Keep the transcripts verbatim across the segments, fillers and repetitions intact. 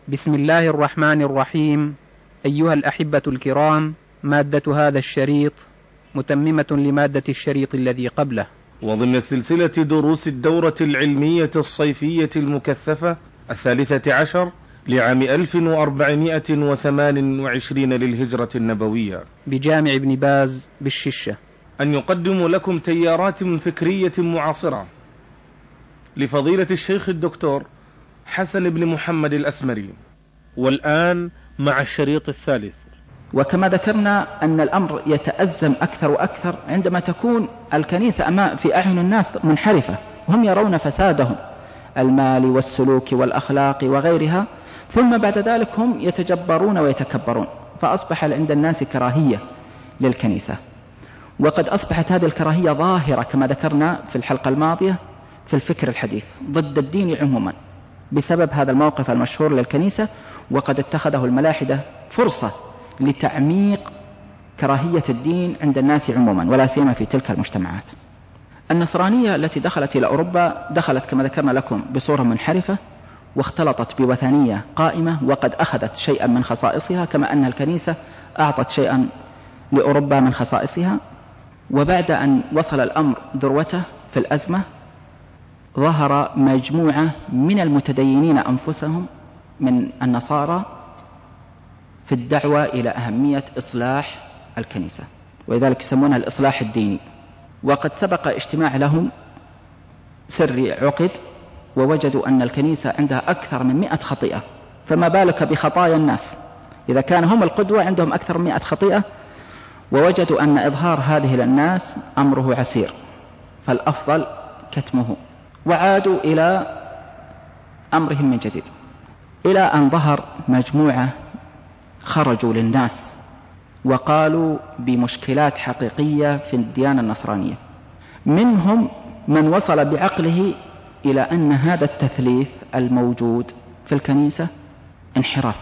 بسم الله الرحمن الرحيم. أيها الأحبة الكرام، مادة هذا الشريط متممة لمادة الشريط الذي قبله، وضمن سلسلة دروس الدورة العلمية الصيفية المكثفة الثالثة عشر لعام ألف وأربعمائة وثمان وعشرين للهجرة النبوية بجامع ابن باز بالششة، أن يقدم لكم تيارات فكرية معاصرة لفضيلة الشيخ الدكتور حسن بن محمد الأسمري. والآن مع الشريط الثالث. وكما ذكرنا أن الأمر يتأزم أكثر وأكثر عندما تكون الكنيسة أمام في أعين الناس منحرفة، وهم يرون فسادهم المالي والسلوك والأخلاق وغيرها، ثم بعد ذلك هم يتجبرون ويتكبرون، فأصبح عند الناس كراهية للكنيسة. وقد أصبحت هذه الكراهية ظاهرة كما ذكرنا في الحلقة الماضية في الفكر الحديث ضد الدين عموما بسبب هذا الموقف المشهور للكنيسة، وقد اتخذه الملاحدة فرصة لتعميق كراهية الدين عند الناس عموما ولا سيما في تلك المجتمعات. النصرانية التي دخلت إلى أوروبا دخلت كما ذكرنا لكم بصورة منحرفة، واختلطت بوثنية قائمة، وقد أخذت شيئا من خصائصها كما أن الكنيسة أعطت شيئا لأوروبا من خصائصها. وبعد أن وصل الأمر ذروته في الأزمة، ظهر مجموعة من المتدينين أنفسهم من النصارى في الدعوة إلى أهمية إصلاح الكنيسة، ولذلك يسمونها الإصلاح الديني. وقد سبق اجتماع لهم سري عقد، ووجدوا أن الكنيسة عندها أكثر من مئة خطيئة، فما بالك بخطايا الناس؟ إذا كان هم القدوة عندهم أكثر من مئة خطيئة، ووجدوا أن إظهار هذه للناس أمره عسير، فالأفضل كتمه. وعادوا إلى أمرهم من جديد، إلى أن ظهر مجموعة خرجوا للناس وقالوا بمشكلات حقيقية في الديانة النصرانية. منهم من وصل بعقله إلى أن هذا التثليث الموجود في الكنيسة انحراف،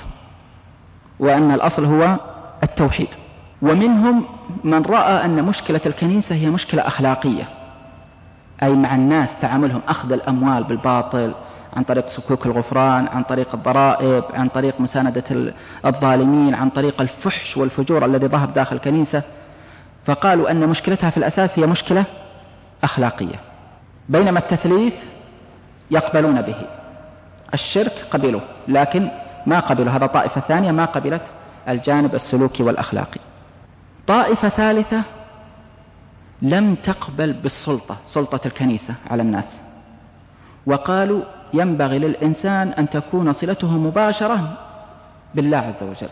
وأن الأصل هو التوحيد. ومنهم من رأى أن مشكلة الكنيسة هي مشكلة أخلاقية، أي مع الناس تعاملهم أخذ الأموال بالباطل عن طريق سكوك الغفران، عن طريق الضرائب، عن طريق مساندة الظالمين، عن طريق الفحش والفجور الذي ظهر داخل الكنيسة. فقالوا أن مشكلتها في الأساس هي مشكلة أخلاقية، بينما التثليث يقبلون به، الشرك قبلوا، لكن ما قبلوا هذا طائفة ثانية ما قبلت الجانب السلوكي والأخلاقي. طائفة ثالثة لم تقبل بالسلطة، سلطة الكنيسة على الناس، وقالوا ينبغي للإنسان أن تكون صلته مباشرة بالله عز وجل.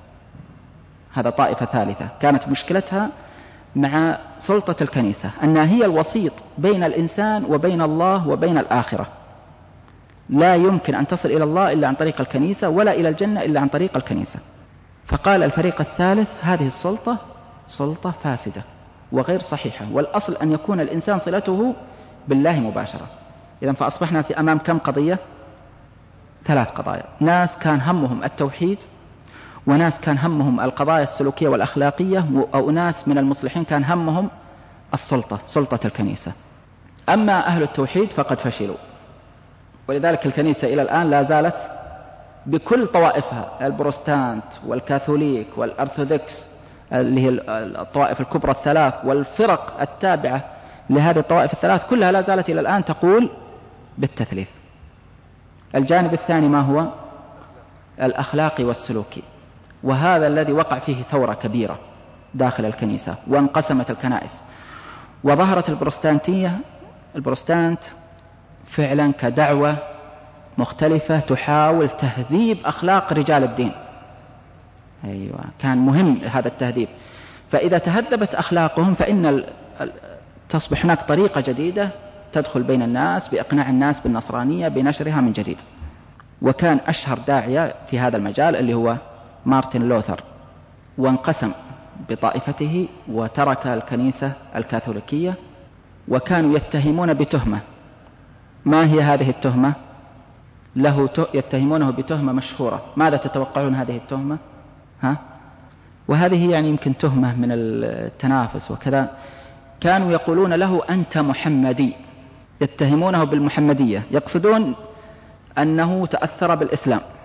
هذا طائفة ثالثة كانت مشكلتها مع سلطة الكنيسة أنها هي الوسيط بين الإنسان وبين الله وبين الآخرة، لا يمكن أن تصل إلى الله إلا عن طريق الكنيسة، ولا إلى الجنة إلا عن طريق الكنيسة. فقال الفريق الثالث هذه السلطة سلطة فاسدة وغير صحيحة، والأصل أن يكون الإنسان صلته بالله مباشرة. إذن فأصبحنا في أمام كم قضية؟ ثلاث قضايا. ناس كان همهم التوحيد، وناس كان همهم القضايا السلوكية والأخلاقية، أو ناس من المصلحين كان همهم السلطة، سلطة الكنيسة. أما أهل التوحيد فقد فشلوا، ولذلك الكنيسة إلى الآن لا زالت بكل طوائفها، البروتستانت والكاثوليك والأرثوذكس اللي هي الطوائف الكبرى الثلاث، والفرق التابعة لهذه الطوائف الثلاث، كلها لا زالت إلى الآن تقول بالتثليث. الجانب الثاني ما هو؟ الأخلاقي والسلوكي، وهذا الذي وقع فيه ثورة كبيرة داخل الكنيسة، وانقسمت الكنائس، وظهرت البروتستانتية البروتستانت فعلا كدعوة مختلفة تحاول تهذيب أخلاق رجال الدين. أيوة، كان مهم هذا التهذيب. فإذا تهذبت أخلاقهم فإن ال... تصبح هناك طريقة جديدة تدخل بين الناس بإقناع الناس بالنصرانية بنشرها من جديد. وكان أشهر داعية في هذا المجال اللي هو مارتن لوثر، وانقسم بطائفته وترك الكنيسة الكاثوليكية، وكانوا يتهمون بتهمة. ما هي هذه التهمة؟ له يتهمونه بتهمة مشهورة. ماذا تتوقعون هذه التهمة؟ ها؟ وهذه يعني يمكن تهمة من التنافس وكذا. كانوا يقولون له أنت محمدي، يتهمونه بالمحمدية، يقصدون أنه تأثر بالإسلام،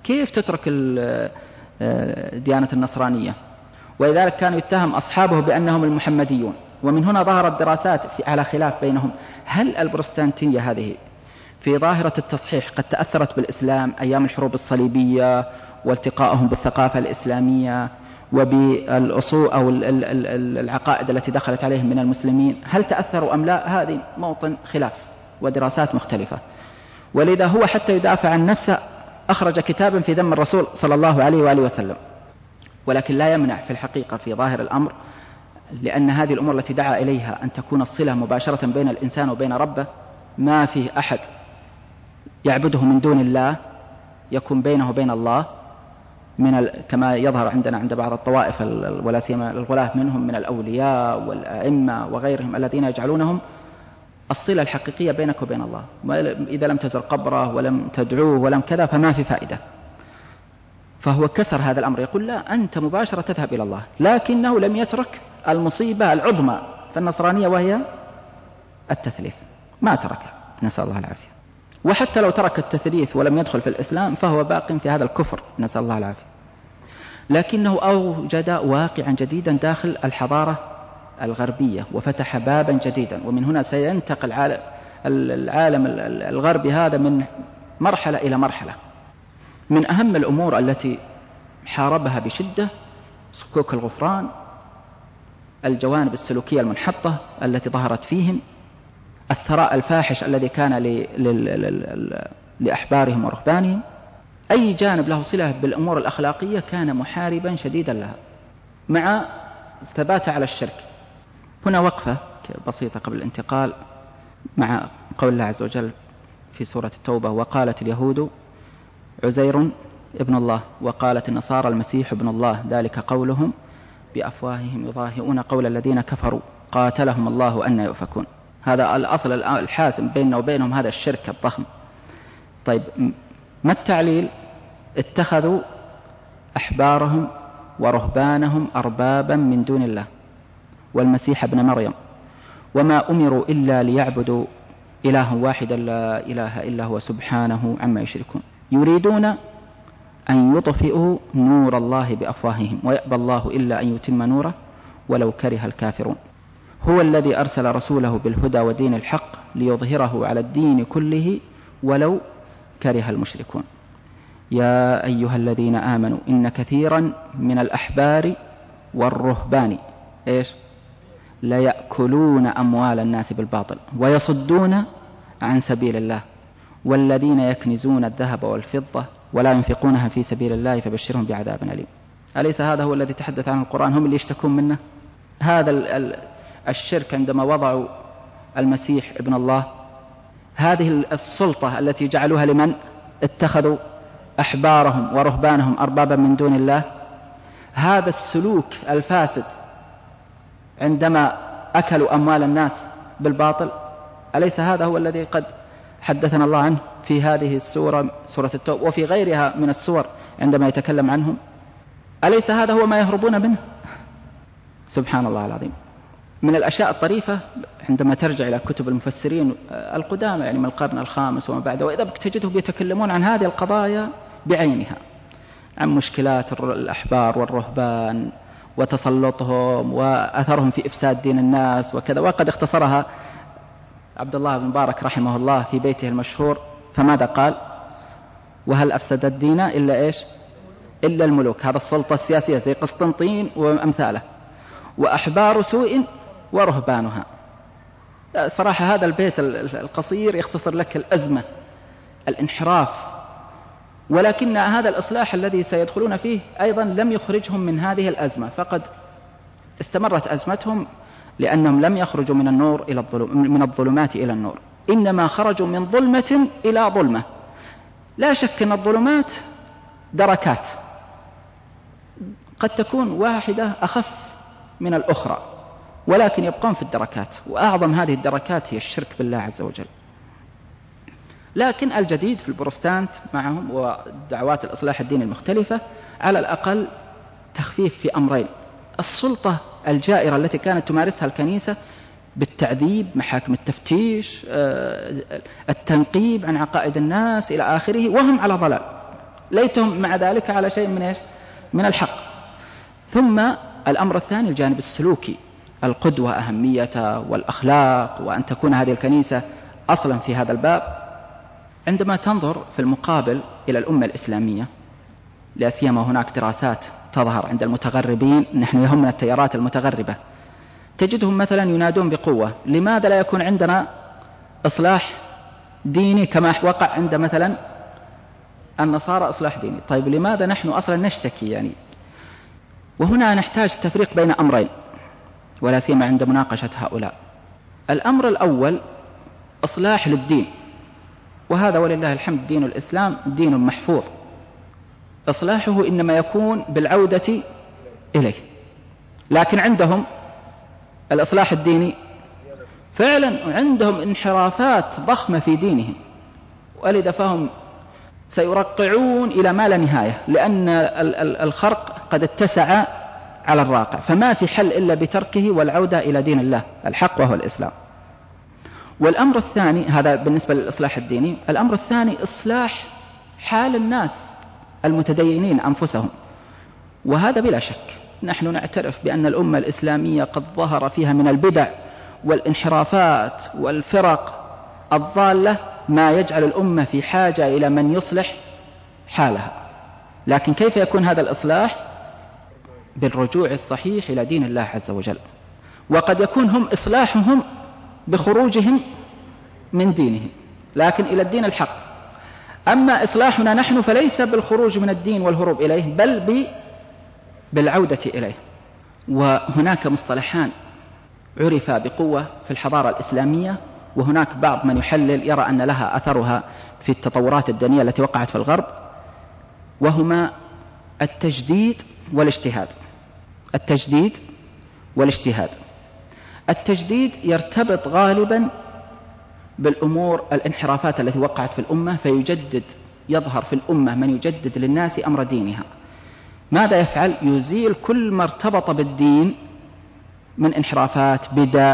كيف تترك الديانة النصرانية؟ ولذلك كان يتهم أصحابه بأنهم المحمديون. ومن هنا ظهرت دراسات على خلاف بينهم، هل البروتستانتية هذه في ظاهرة التصحيح قد تأثرت بالإسلام أيام الحروب الصليبية والتقائهم بالثقافة الإسلامية وبالأصول أو العقائد التي دخلت عليهم من المسلمين، هل تأثروا أم لا؟ هذه موطن خلاف ودراسات مختلفة. ولذا هو حتى يدافع عن نفسه أخرج كتابا في ذم الرسول صلى الله عليه وآله وسلم، ولكن لا يمنع في الحقيقة في ظاهر الأمر، لأن هذه الأمور التي دعا إليها أن تكون الصلة مباشرة بين الإنسان وبين ربه، ما فيه أحد يعبده من دون الله يكون بينه وبين الله من ال... كما يظهر عندنا عند بعض الطوائف ولا سيما الغلاة منهم من الأولياء والأئمة وغيرهم الذين يجعلونهم الصلة الحقيقية بينك وبين الله، إذا لم تزر قبره ولم تدعوه ولم كذا فما في فائدة. فهو كسر هذا الأمر، يقول لا، أنت مباشرة تذهب إلى الله، لكنه لم يترك المصيبة العظمى في النصرانية وهي التثليث، ما تركها، نسأل الله العافية. وحتى لو ترك التثليث ولم يدخل في الإسلام فهو باق في هذا الكفر، نسأل الله العافية. لكنه أوجد واقعا جديدا داخل الحضارة الغربية وفتح بابا جديدا، ومن هنا سينتقل العالم الغربي هذا من مرحلة إلى مرحلة. من أهم الأمور التي حاربها بشدة صكوك الغفران، الجوانب السلوكية المنحطة التي ظهرت فيهم، الثراء الفاحش الذي كان لأحبارهم ورهبانهم، أي جانب له صلة بالأمور الأخلاقية كان محاربا شديدا لها، مع ثبات على الشرك. هنا وقفة بسيطة قبل الانتقال مع قول الله عز وجل في سورة التوبة: وقالت اليهود عزير ابن الله وقالت النصارى المسيح ابن الله ذلك قولهم بأفواههم يضاهئون قول الذين كفروا قاتلهم الله أن يؤفكون. هذا الأصل الحاسم بيننا وبينهم، هذا الشرك الضخم. طيب، ما التعليل؟ اتخذوا أحبارهم ورهبانهم أربابا من دون الله والمسيح ابن مريم وما أمروا إلا ليعبدوا إلها واحدا لا إله إلا هو سبحانه عما يشركون يريدون أن يطفئوا نور الله بأفواههم ويأبى الله إلا أن يتم نوره ولو كره الكافرون. هو الذي أرسل رسوله بالهدى ودين الحق ليظهره على الدين كله ولو كره المشركون. يا أيها الذين آمنوا إن كثيرا من الأحبار والرهبان إيش لا يأكلون أموال الناس بالباطل ويصدون عن سبيل الله والذين يكنزون الذهب والفضة ولا ينفقونها في سبيل الله فبشرهم بعذاب أليم. أليس هذا هو الذي تحدث عنه القرآن؟ هم اللي يشتكون منه هذا الشرك عندما وضعوا المسيح ابن الله. هذه السلطة التي جعلوها لمن؟ اتخذوا أحبارهم ورهبانهم أربابا من دون الله. هذا السلوك الفاسد عندما أكلوا أموال الناس بالباطل، أليس هذا هو الذي قد حدثنا الله عنه في هذه السورة سورة التوبة وفي غيرها من السور عندما يتكلم عنهم؟ أليس هذا هو ما يهربون منه؟ سبحان الله العظيم. من الأشياء الطريفة عندما ترجع إلى كتب المفسرين القدامى يعني من القرن الخامس وما بعده، وإذا بك تجدهم يتكلمون عن هذه القضايا بعينها، عن مشكلات الأحبار والرهبان وتسلطهم وأثرهم في إفساد دين الناس وكذا. وقد اختصرها عبد الله بن مبارك رحمه الله في بيته المشهور، فماذا قال؟ وهل أفسد الدين إلا إيش؟ إلا الملوك. هذا السلطة السياسية زي قسطنطين وأمثاله، وأحبار سوء ورهبانها. صراحة هذا البيت القصير يختصر لك الأزمة، الانحراف. ولكن هذا الإصلاح الذي سيدخلون فيه أيضا لم يخرجهم من هذه الأزمة، فقد استمرت أزمتهم لأنهم لم يخرجوا من النور إلى الظلم من الظلمات إلى النور، إنما خرجوا من ظلمة إلى ظلمة. لا شك أن الظلمات دركات قد تكون واحدة أخف من الأخرى، ولكن يبقون في الدركات، وأعظم هذه الدركات هي الشرك بالله عز وجل. لكن الجديد في البروتستانت معهم ودعوات الإصلاح الديني المختلفة على الأقل تخفيف في أمرين: السلطة الجائرة التي كانت تمارسها الكنيسة بالتعذيب، محاكم التفتيش، التنقيب عن عقائد الناس إلى آخره، وهم على ضلال. ليتهم مع ذلك على شيء من إيش؟ من الحق. ثم الأمر الثاني الجانب السلوكي، القدوة أهميته والأخلاق، وأن تكون هذه الكنيسة أصلا في هذا الباب. عندما تنظر في المقابل إلى الأمة الإسلامية، لا سيما هناك دراسات تظهر عند المتغربين، نحن يهمنا التيارات المتغربة، تجدهم مثلا ينادون بقوة: لماذا لا يكون عندنا إصلاح ديني كما وقع عند مثلا النصارى إصلاح ديني؟ طيب لماذا نحن أصلا نشتكي يعني؟ وهنا نحتاج تفريق بين أمرين، ولا سيما عند مناقشة هؤلاء. الأمر الأول إصلاح للدين، وهذا ولله الحمد دين الإسلام دين محفوظ، إصلاحه إنما يكون بالعودة إليه. لكن عندهم الإصلاح الديني فعلا عندهم انحرافات ضخمة في دينهم، ولذا فهم سيرقعون إلى ما لا نهاية، لأن الخرق قد اتسع على الراقع، فما في حل إلا بتركه والعودة إلى دين الله الحق وهو الإسلام. والأمر الثاني، هذا بالنسبة للإصلاح الديني. الأمر الثاني إصلاح حال الناس المتدينين أنفسهم، وهذا بلا شك نحن نعترف بأن الأمة الإسلامية قد ظهر فيها من البدع والانحرافات والفرق الضالة ما يجعل الأمة في حاجة إلى من يصلح حالها. لكن كيف يكون هذا الإصلاح؟ بالرجوع الصحيح إلى دين الله عز وجل. وقد يكون هم إصلاحهم بخروجهم من دينهم لكن إلى الدين الحق. أما إصلاحنا نحن فليس بالخروج من الدين والهروب إليه، بل بالعودة إليه. وهناك مصطلحان عرفا بقوة في الحضارة الإسلامية، وهناك بعض من يحلل يرى أن لها أثرها في التطورات الدينية التي وقعت في الغرب، وهما التجديد والاجتهاد. التجديد والاجتهاد. التجديد يرتبط غالبا بالأمور الانحرافات التي وقعت في الأمة، فيجدد، يظهر في الأمة من يجدد للناس أمر دينها. ماذا يفعل؟ يزيل كل ما ارتبط بالدين من انحرافات، بدع،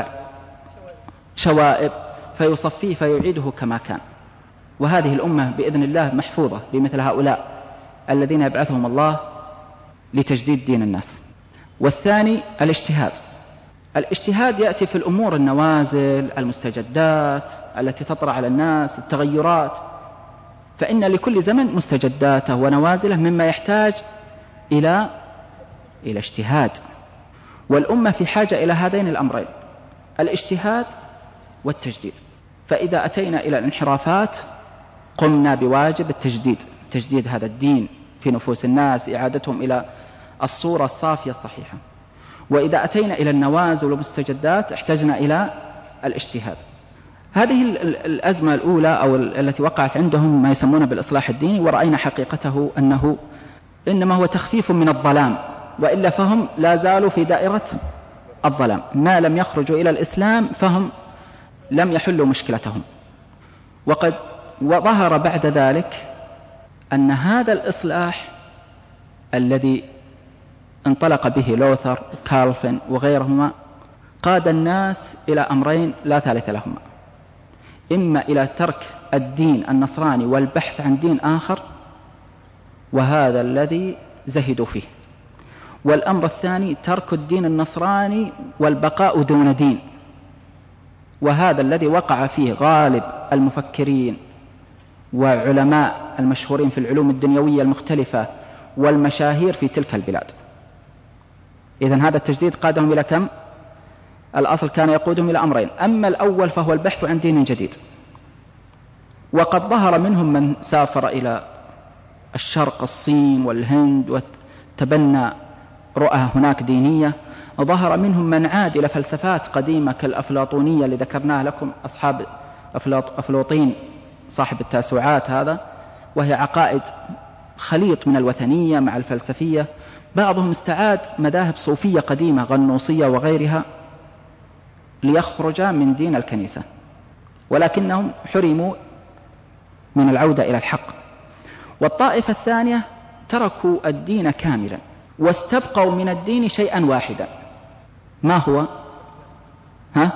شوائب، فيصفيه فيعيده كما كان. وهذه الأمة بإذن الله محفوظة بمثل هؤلاء الذين يبعثهم الله لتجديد دين الناس. والثاني الاجتهاد. الاجتهاد يأتي في الأمور النوازل، المستجدات التي تطرأ على الناس، التغيرات، فإن لكل زمن مستجداته ونوازله مما يحتاج إلى إلى اجتهاد. والأمة في حاجة إلى هذين الأمرين، الاجتهاد والتجديد. فإذا أتينا إلى الانحرافات قمنا بواجب التجديد، تجديد هذا الدين في نفوس الناس، إعادتهم إلى الصورة الصافية الصحيحة. وإذا أتينا إلى النوازل والمستجدات احتجنا إلى الاجتهاد. هذه الأزمة الأولى أو التي وقعت عندهم ما يسمونه بالإصلاح الديني، ورأينا حقيقته أنه إنما هو تخفيف من الظلام، وإلا فهم لا زالوا في دائرة الظلام، ما لم يخرجوا إلى الإسلام فهم لم يحلوا مشكلتهم. وقد وظهر بعد ذلك أن هذا الإصلاح الذي انطلق به لوثر وكالفن وغيرهما قاد الناس إلى أمرين لا ثالث لهما: إما إلى ترك الدين النصراني والبحث عن دين آخر، وهذا الذي زهدوا فيه. والأمر الثاني ترك الدين النصراني والبقاء دون دين، وهذا الذي وقع فيه غالب المفكرين وعلماء المشهورين في العلوم الدنيوية المختلفة والمشاهير في تلك البلاد. إذن هذا التجديد قادهم إلى كم؟ الأصل كان يقودهم إلى أمرين: أما الأول فهو البحث عن دين جديد، وقد ظهر منهم من سافر إلى الشرق، الصين والهند، وتبنى رؤى هناك دينية. وظهر منهم من عاد إلى فلسفات قديمة كالأفلاطونية اللي ذكرناها لكم، أصحاب أفلاطين صاحب التاسوعات هذا، وهي عقائد خليط من الوثنية مع الفلسفية. بعضهم استعاد مذاهب صوفية قديمة، غنوصية وغيرها، ليخرج من دين الكنيسة، ولكنهم حرموا من العودة إلى الحق. والطائفة الثانية تركوا الدين كاملا واستبقوا من الدين شيئا واحدا. ما هو؟ ها؟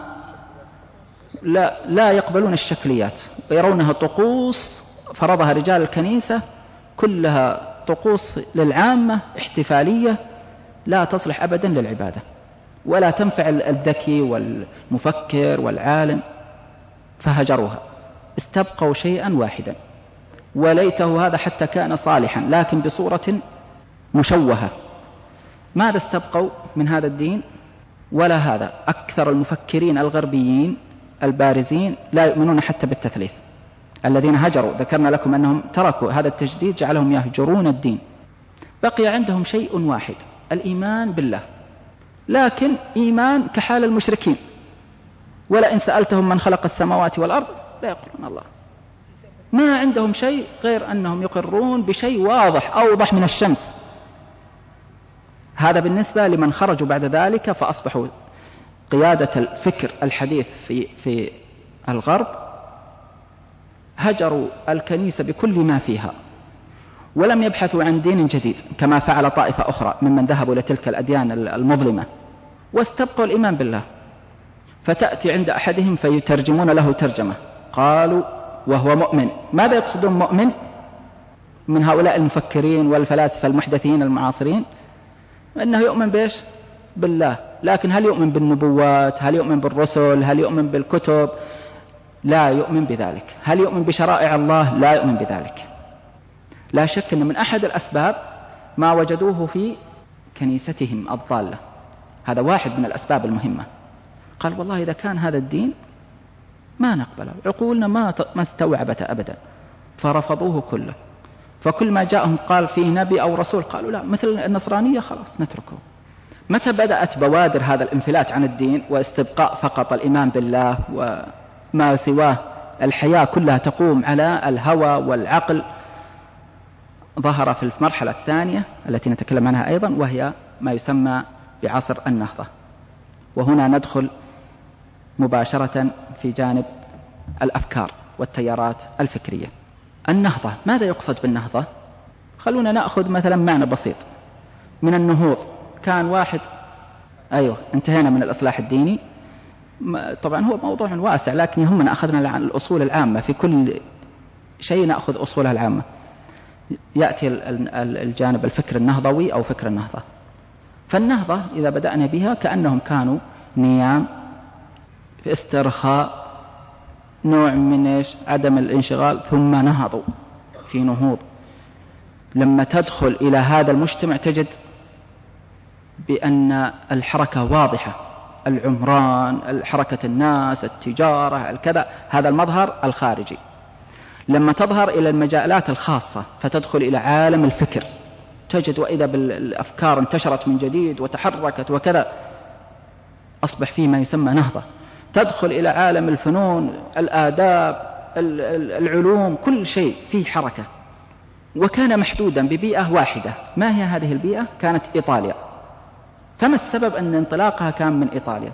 لا, لا يقبلون الشكليات، ويرونها طقوس فرضها رجال الكنيسة كلها طقوس للعامة احتفالية لا تصلح أبدا للعبادة ولا تنفع الذكي والمفكر والعالم، فهجروها، استبقوا شيئا واحدا، وليته هذا حتى كان صالحا لكن بصورة مشوهة. ماذا استبقوا من هذا الدين؟ ولا هذا. أكثر المفكرين الغربيين البارزين لا يؤمنون حتى بالتثليث، الذين هجروا ذكرنا لكم أنهم تركوا هذا التجديد جعلهم يهجرون الدين. بقي عندهم شيء واحد، الإيمان بالله، لكن إيمان كحال المشركين، ولئن سألتهم من خلق السماوات والأرض لا يقولون الله. ما عندهم شيء غير أنهم يقرون بشيء واضح أوضح من الشمس. هذا بالنسبة لمن خرجوا بعد ذلك فأصبحوا قيادة الفكر الحديث في في الغرب. هجروا الكنيسة بكل ما فيها ولم يبحثوا عن دين جديد كما فعل طائفة أخرى ممن ذهبوا لتلك الأديان المظلمة، واستبقوا الإيمان بالله. فتأتي عند أحدهم فيترجمون له ترجمة، قالوا وهو مؤمن. ماذا يقصدون مؤمن من هؤلاء المفكرين والفلاسفة المحدثين المعاصرين؟ أنه يؤمن بإيش؟ بالله، لكن هل يؤمن بالنبوات؟ هل يؤمن بالرسل؟ هل يؤمن بالكتب؟ لا يؤمن بذلك. هل يؤمن بشرائع الله؟ لا يؤمن بذلك. لا شك أن من أحد الأسباب ما وجدوه في كنيستهم الضالة، هذا واحد من الأسباب المهمة. قال والله إذا كان هذا الدين ما نقبله، عقولنا ما ما استوعبت أبدا، فرفضوه كله. فكل ما جاءهم قال فيه نبي أو رسول قالوا لا، مثل النصرانية خلاص نتركه. متى بدأت بوادر هذا الانفلات عن الدين واستبقاء فقط الإيمان بالله وما سواه الحياة كلها تقوم على الهوى والعقل؟ ظهر في المرحلة الثانية التي نتكلم عنها أيضا، وهي ما يسمى بعصر النهضة. وهنا ندخل مباشرة في جانب الأفكار والتيارات الفكرية. النهضة، ماذا يقصد بالنهضة؟ خلونا نأخذ مثلا معنى بسيط من النهوض. كان واحد، أيوه انتهينا من الإصلاح الديني، طبعا هو موضوع واسع لكن يهمنا أخذنا الأصول العامة، في كل شيء نأخذ أصولها العامة. يأتي الجانب الفكر النهضوي أو فكر النهضة. فالنهضة إذا بدأنا بها كأنهم كانوا نيام في استرخاء، نوع من إيش؟ عدم الانشغال، ثم نهضوا في نهوض. لما تدخل إلى هذا المجتمع تجد بأن الحركة واضحة، العمران، حركة الناس، التجارة، الكذا، هذا المظهر الخارجي. لما تظهر إلى المجالات الخاصة فتدخل إلى عالم الفكر تجد وإذا بالأفكار انتشرت من جديد وتحركت وكذا، أصبح فيه ما يسمى نهضة. تدخل إلى عالم الفنون، الآداب، العلوم، كل شيء فيه حركة. وكان محدودا ببيئة واحدة. ما هي هذه البيئة؟ كانت إيطاليا. فما السبب أن انطلاقها كان من إيطاليا؟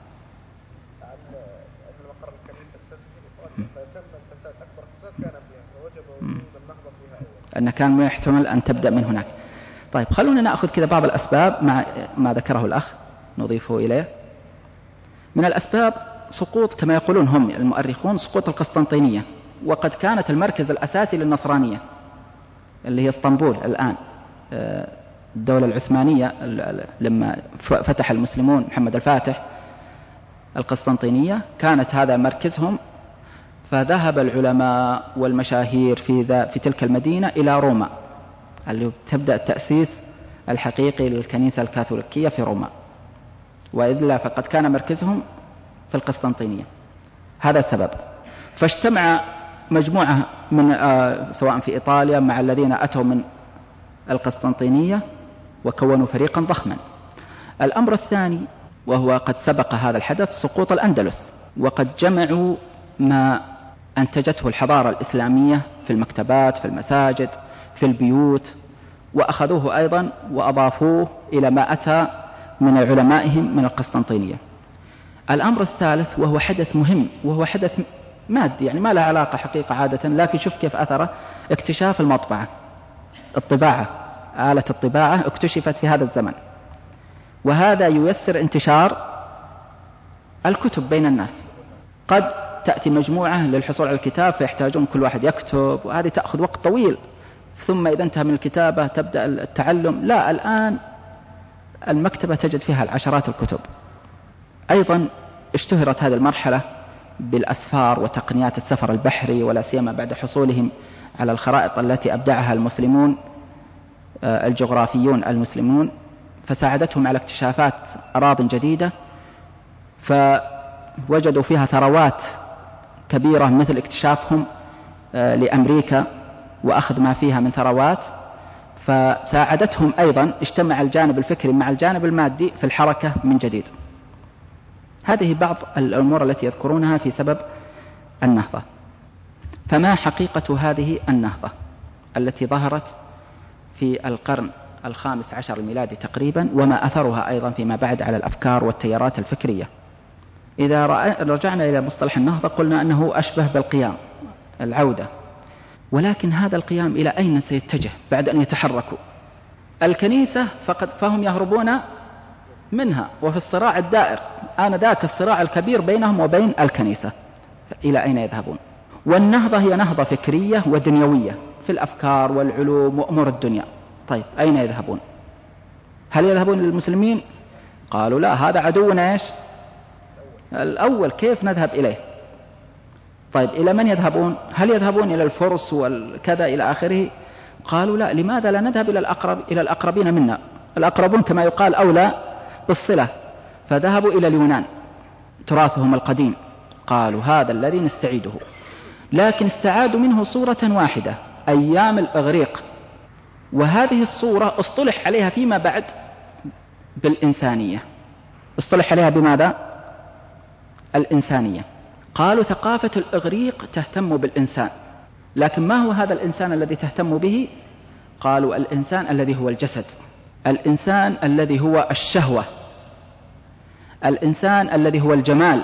أن كان ما يحتمل أن تبدأ من هناك. طيب خلونا نأخذ كذا بعض الأسباب مع ما ذكره الأخ نضيفه إليه. من الأسباب سقوط كما يقولون هم المؤرخون سقوط القسطنطينية، وقد كانت المركز الأساسي للنصرانية اللي هي اسطنبول الآن. الدولة العثمانية لما فتح المسلمون محمد الفاتح القسطنطينية كانت هذا مركزهم، فذهب العلماء والمشاهير في ذا في تلك المدينة إلى روما اللي تبدأ التأسيس الحقيقي للكنيسة الكاثوليكية في روما، وإلا فقد كان مركزهم في القسطنطينية. هذا السبب. فاجتمع مجموعة من آه سواء في إيطاليا مع الذين أتوا من القسطنطينية وكونوا فريقا ضخما. الأمر الثاني وهو قد سبق هذا الحدث سقوط الأندلس، وقد جمعوا ما أنتجته الحضارة الإسلامية في المكتبات، في المساجد، في البيوت، وأخذوه أيضا وأضافوه إلى ما أتى من علمائهم من القسطنطينية. الأمر الثالث وهو حدث مهم، وهو حدث مادي يعني ما له علاقة حقيقة عادة، لكن شوف كيف أثره، اكتشاف المطبعة، الطباعة، آلة الطباعة اكتشفت في هذا الزمن، وهذا ييسر انتشار الكتب بين الناس. قد تأتي مجموعة للحصول على الكتاب فيحتاجون كل واحد يكتب، وهذه تأخذ وقت طويل، ثم إذا انتهى من الكتابة تبدأ التعلم. لا، الآن المكتبة تجد فيها العشرات الكتب. أيضا اشتهرت هذه المرحلة بالأسفار وتقنيات السفر البحري، ولا سيما بعد حصولهم على الخرائط التي أبدعها المسلمون الجغرافيون المسلمون، فساعدتهم على اكتشافات أراضٍ جديدة، فوجدوا فيها ثروات كبيرة مثل اكتشافهم لأمريكا وأخذ ما فيها من ثروات، فساعدتهم أيضا اجتمع الجانب الفكري مع الجانب المادي في الحركة من جديد. هذه بعض الأمور التي يذكرونها في سبب النهضة. فما حقيقة هذه النهضة التي ظهرت في القرن الخامس عشر الميلادي تقريبا، وما أثرها أيضا فيما بعد على الأفكار والتيارات الفكرية؟ إذا رجعنا إلى مصطلح النهضة قلنا أنه أشبه بالقيام، العودة. ولكن هذا القيام إلى أين سيتجه بعد أن يتحركوا؟ الكنيسة فقد فهم يهربون منها، وفي الصراع الدائر آنذاك الصراع الكبير بينهم وبين الكنيسة، إلى أين يذهبون؟ والنهضة هي نهضة فكرية ودنيوية في الأفكار والعلوم وأمور الدنيا. طيب أين يذهبون؟ هل يذهبون للمسلمين؟ قالوا لا، هذا عدونا إيش الأول، كيف نذهب إليه؟ طيب إلى من يذهبون؟ هل يذهبون إلى الفرس والكذا إلى آخره؟ قالوا لا، لماذا لا نذهب إلى الأقرب إلى الأقربين منا؟ الأقربون كما يقال أولى بالصلة. فذهبوا إلى اليونان تراثهم القديم، قالوا هذا الذي نستعيده، لكن استعادوا منه صورة واحدة أيام الإغريق، وهذه الصورة اصطلح عليها فيما بعد بالإنسانية. اصطلح عليها بماذا؟ الإنسانية. قالوا ثقافة الإغريق تهتم بالإنسان، لكن ما هو هذا الإنسان الذي تهتم به؟ قالوا الإنسان الذي هو الجسد، الإنسان الذي هو الشهوة، الإنسان الذي هو الجمال،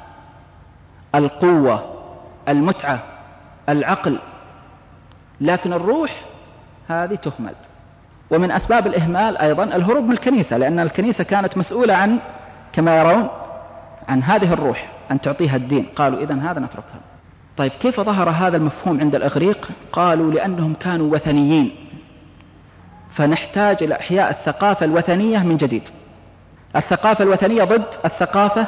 القوة، المتعة، العقل، لكن الروح هذه تهمل. ومن أسباب الإهمال أيضا الهروب من الكنيسة، لأن الكنيسة كانت مسؤولة عن كما يرون عن هذه الروح أن تعطيها الدين. قالوا إذن هذا نتركها. طيب كيف ظهر هذا المفهوم عند الإغريق؟ قالوا لأنهم كانوا وثنيين، فنحتاج إلى إحياء الثقافة الوثنية من جديد. الثقافة الوثنية ضد الثقافة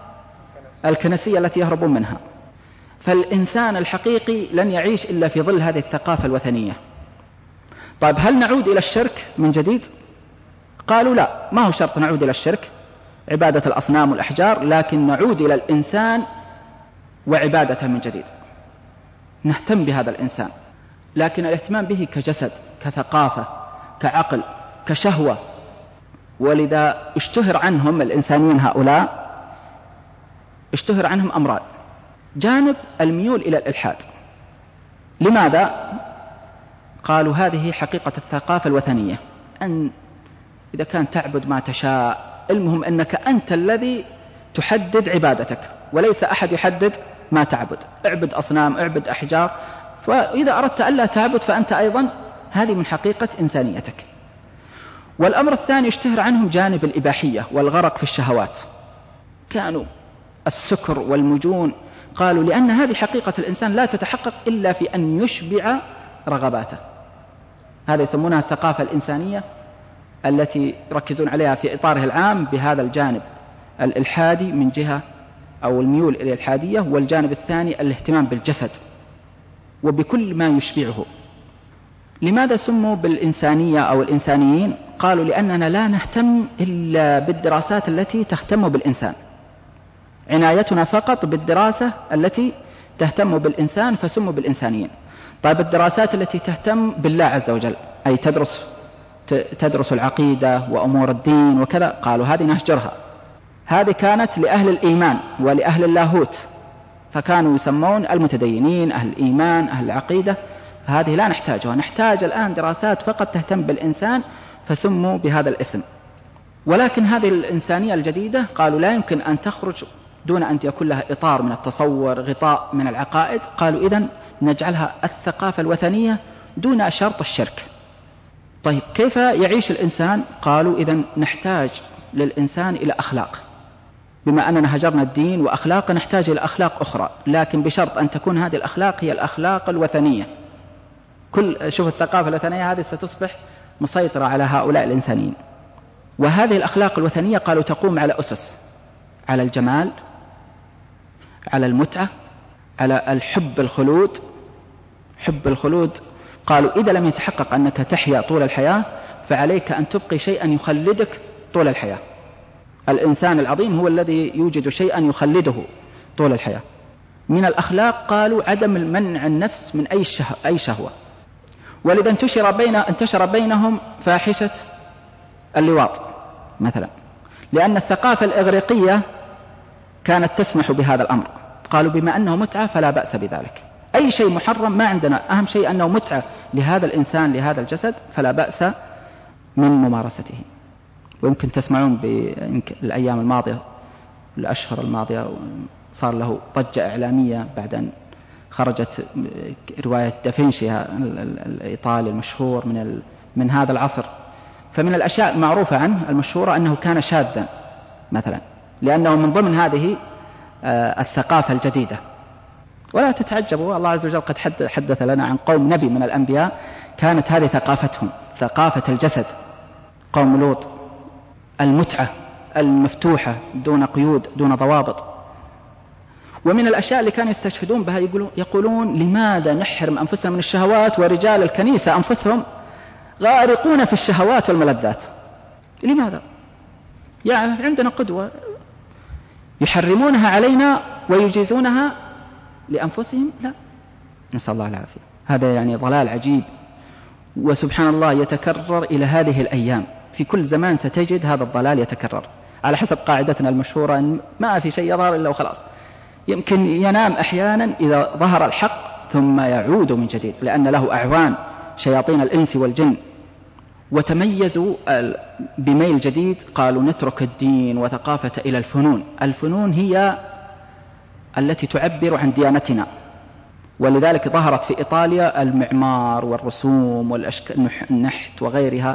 الكنسية التي يهربون منها، فالإنسان الحقيقي لن يعيش إلا في ظل هذه الثقافة الوثنية. طيب هل نعود إلى الشرك من جديد؟ قالوا لا، ما هو شرط نعود إلى الشرك، عبادة الأصنام والأحجار، لكن نعود إلى الإنسان وعبادته من جديد. نهتم بهذا الإنسان، لكن الاهتمام به كجسد، كثقافة، كعقل، كشهوة. ولذا اشتهر عنهم الإنسانيين هؤلاء، اشتهر عنهم أمران: جانب الميول إلى الإلحاد. لماذا؟ قالوا هذه حقيقة الثقافة الوثنية، أن إذا كان تعبد ما تشاء، المهم أنك أنت الذي تحدد عبادتك وليس أحد يحدد ما تعبد. اعبد أصنام، اعبد أحجار، فإذا أردت ألا تعبد فأنت أيضا هذه من حقيقة إنسانيتك. والأمر الثاني اشتهر عنهم جانب الإباحية والغرق في الشهوات، كانوا السكر والمجون. قالوا لأن هذه حقيقة الإنسان لا تتحقق إلا في أن يشبع رغباته. هذا يسمونها الثقافة الإنسانية التي يركزون عليها في إطاره العام بهذا الجانب الإلحادي من جهة، أو الميول إلى الإلحادية، والجانب الثاني الاهتمام بالجسد وبكل ما يشبعه. لماذا سموا بالإنسانية أو الإنسانيين؟ قالوا لأننا لا نهتم إلا بالدراسات التي تهتم بالإنسان، عنايتنا فقط بالدراسة التي تهتم بالإنسان فسموا بالإنسانيين. طيب الدراسات التي تهتم بالله عز وجل، أي تدرس تدرس العقيدة وأمور الدين وكذا، قالوا هذه نهجرها، هذه كانت لأهل الإيمان ولأهل اللاهوت، فكانوا يسمون المتدينين أهل الإيمان أهل العقيدة، هذه لا نحتاجها. نحتاج الآن دراسات فقط تهتم بالإنسان فسموا بهذا الاسم. ولكن هذه الإنسانية الجديدة قالوا لا يمكن أن تخرج دون أن يكون لها إطار من التصور، غطاء من العقائد. قالوا إذن نجعلها الثقافة الوثنية دون شرط الشرك. طيب كيف يعيش الإنسان؟ قالوا إذن نحتاج للإنسان إلى أخلاق، بما أننا هجرنا الدين وأخلاق نحتاج إلى أخلاق أخرى، لكن بشرط أن تكون هذه الأخلاق هي الأخلاق الوثنية. كل شوف الثقافة الوثنية هذه ستصبح مسيطرة على هؤلاء الإنسانيين. وهذه الأخلاق الوثنية قالوا تقوم على أسس: على الجمال، على المتعة، على الحب الخلود. حب الخلود قالوا إذا لم يتحقق أنك تحيا طول الحياة فعليك أن تبقي شيئا يخلدك طول الحياة. الإنسان العظيم هو الذي يوجد شيئا يخلده طول الحياة. من الأخلاق قالوا عدم المنع النفس من أي شه... أي شهوة. ولذا انتشر بين انتشر بينهم فاحشة اللواط مثلا، لأن الثقافة الإغريقية كانت تسمح بهذا الأمر. قالوا بما أنه متعة فلا بأس بذلك، أي شيء محرم ما عندنا، أهم شيء أنه متعة لهذا الإنسان لهذا الجسد فلا بأس من ممارسته. ويمكن تسمعون بالأيام الماضية الأشهر الماضية صار له ضجة إعلامية بعد أن خرجت رواية دافنشي الإيطالي المشهور من من هذا العصر. فمن الأشياء المعروفة عنه المشهورة أنه كان شاذا مثلا، لأنه من ضمن هذه الثقافة الجديدة. ولا تتعجبوا، الله عز وجل قد حدث لنا عن قوم نبي من الأنبياء كانت هذه ثقافتهم، ثقافة الجسد. قوم لوط، المتعة المفتوحة دون قيود دون ضوابط. ومن الأشياء اللي كانوا يستشهدون بها يقولون, يقولون لماذا نحرم أنفسنا من الشهوات ورجال الكنيسة أنفسهم غارقون في الشهوات والملذات؟ لماذا؟ يعني عندنا قدوة يحرمونها علينا ويجيزونها لأنفسهم؟ لا، نسأل الله العافية. هذا يعني ضلال عجيب، وسبحان الله يتكرر إلى هذه الأيام. في كل زمان ستجد هذا الضلال يتكرر، على حسب قاعدتنا المشهورة أن ما في شيء يظهر إلا وخلاص. يمكن ينام أحيانا إذا ظهر الحق ثم يعود من جديد، لأن له أعوان شياطين الإنس والجن. وتميزوا بميل جديد، قالوا نترك الدين وثقافة إلى الفنون. الفنون هي التي تعبر عن ديانتنا، ولذلك ظهرت في إيطاليا المعمار والرسوم والنحت وغيرها.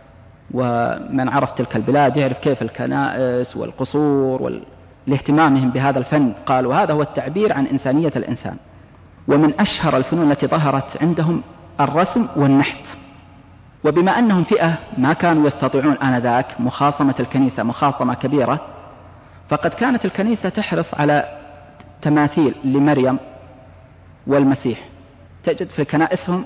ومن عرف تلك البلاد يعرف كيف الكنائس والقصور والاهتمامهم بهذا الفن. قالوا هذا هو التعبير عن إنسانية الإنسان. ومن أشهر الفنون التي ظهرت عندهم الرسم والنحت. وبما أنهم فئة ما كانوا يستطيعون آنذاك مخاصمة الكنيسة مخاصمة كبيرة، فقد كانت الكنيسة تحرص على تماثيل لمريم والمسيح. تجد في كنائسهم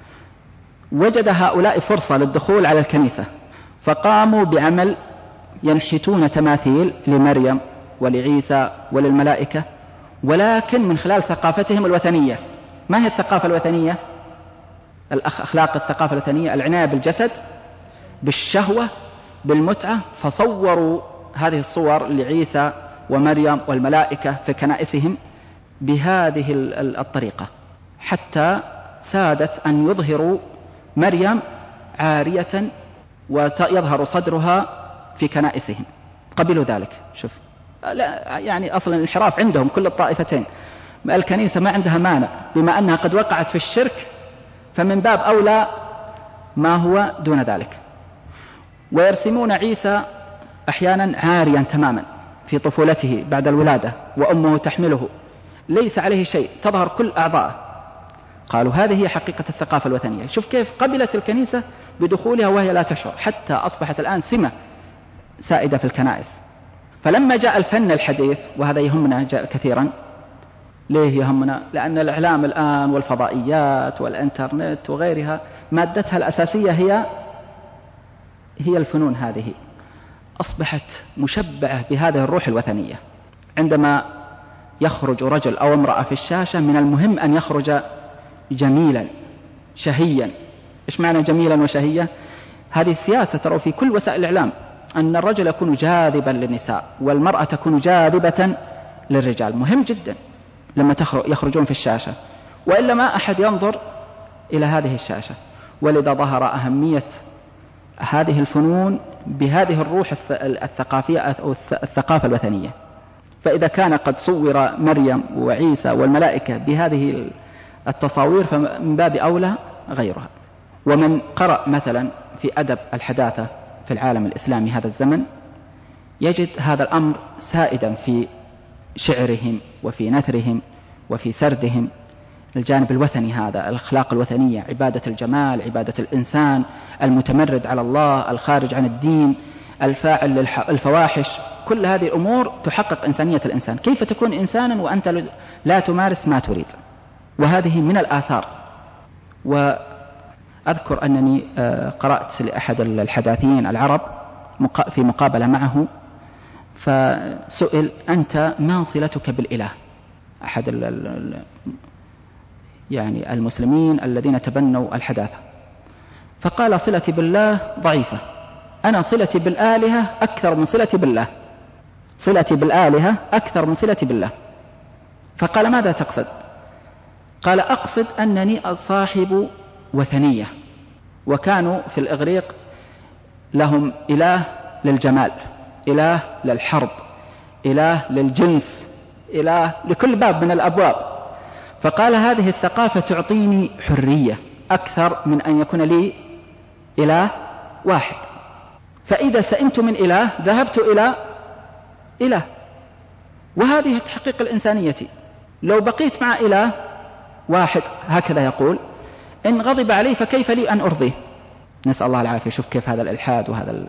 وجد هؤلاء فرصة للدخول على الكنيسة، فقاموا بعمل ينحتون تماثيل لمريم ولعيسى وللملائكة، ولكن من خلال ثقافتهم الوثنية. ما هي الثقافة الوثنية؟ الأخلاق الثقافة الوثنية العناية بالجسد، بالشهوة، بالمتعة. فصوروا هذه الصور لعيسى ومريم والملائكة في كنائسهم بهذه الطريقة، حتى سادت أن يظهروا مريم عارية ويظهر صدرها في كنائسهم. قبلوا ذلك. شوف، لا يعني أصلا الانحراف عندهم كل الطائفتين. الكنيسة ما عندها مانع، بما أنها قد وقعت في الشرك فمن باب أولى ما هو دون ذلك. ويرسمون عيسى أحيانا عاريا تماما في طفولته بعد الولادة، وأمه تحمله ليس عليه شيء، تظهر كل أعضاءه. قالوا هذه هي حقيقة الثقافة الوثنية. شوف كيف قبلت الكنيسة بدخولها وهي لا تشعر، حتى أصبحت الآن سمة سائدة في الكنائس. فلما جاء الفن الحديث، وهذا يهمنا جاء كثيرا. ليه يهمنا؟ لأن الإعلام الآن والفضائيات والإنترنت وغيرها مادتها الأساسية هي هي الفنون. هذه أصبحت مشبعة بهذه الروح الوثنية. عندما يخرج رجل أو امرأة في الشاشة من المهم أن يخرج جميلا شهيا. إيش معنى جميلا وشهيا؟ هذه السياسة ترى في كل وسائل الإعلام، أن الرجل يكون جاذبا للنساء والمرأة تكون جاذبة للرجال. مهم جدا لما يخرجون في الشاشة، وإلا ما أحد ينظر إلى هذه الشاشة. ولذا ظهر أهمية هذه الفنون بهذه الروح الثقافية أو الثقافة الوثنية. فإذا كان قد صور مريم وعيسى والملائكة بهذه التصاوير فمن باب أولى غيرها. ومن قرأ مثلا في أدب الحداثة في العالم الإسلامي هذا الزمن يجد هذا الأمر سائدا في شعرهم وفي نثرهم وفي سردهم. الجانب الوثني هذا، الأخلاق الوثنية، عبادة الجمال، عبادة الإنسان، المتمرد على الله، الخارج عن الدين، الفاعل للفواحش، كل هذه الأمور تحقق إنسانية الإنسان. كيف تكون إنسانا وأنت لا تمارس ما تريد؟ وهذه من الآثار. وأذكر أنني قرأت لأحد الحداثيين العرب في مقابلة معه، فسئل: أنت ما صلتك بالإله؟ أحد يعني المسلمين الذين تبنوا الحداثة، فقال: صلتي بالله ضعيفة، أنا صلتي بالآلهة أكثر من صلتي بالله، صلتي بالآلهة أكثر من صلتي بالله. فقال: ماذا تقصد؟ قال: أقصد أنني صاحب وثنية، وكانوا في الإغريق لهم إله للجمال، إله للحرب، إله للجنس، إله لكل باب من الأبواب. فقال: هذه الثقافة تعطيني حرية أكثر من أن يكون لي إله واحد، فإذا سئمت من إله ذهبت إلى إله. وهذه تحقيق الإنسانية. لو بقيت مع إله واحد، هكذا يقول، إن غضب علي فكيف لي أن أرضيه؟ نسأل الله العافية. شوف كيف هذا الإلحاد وهذا ال...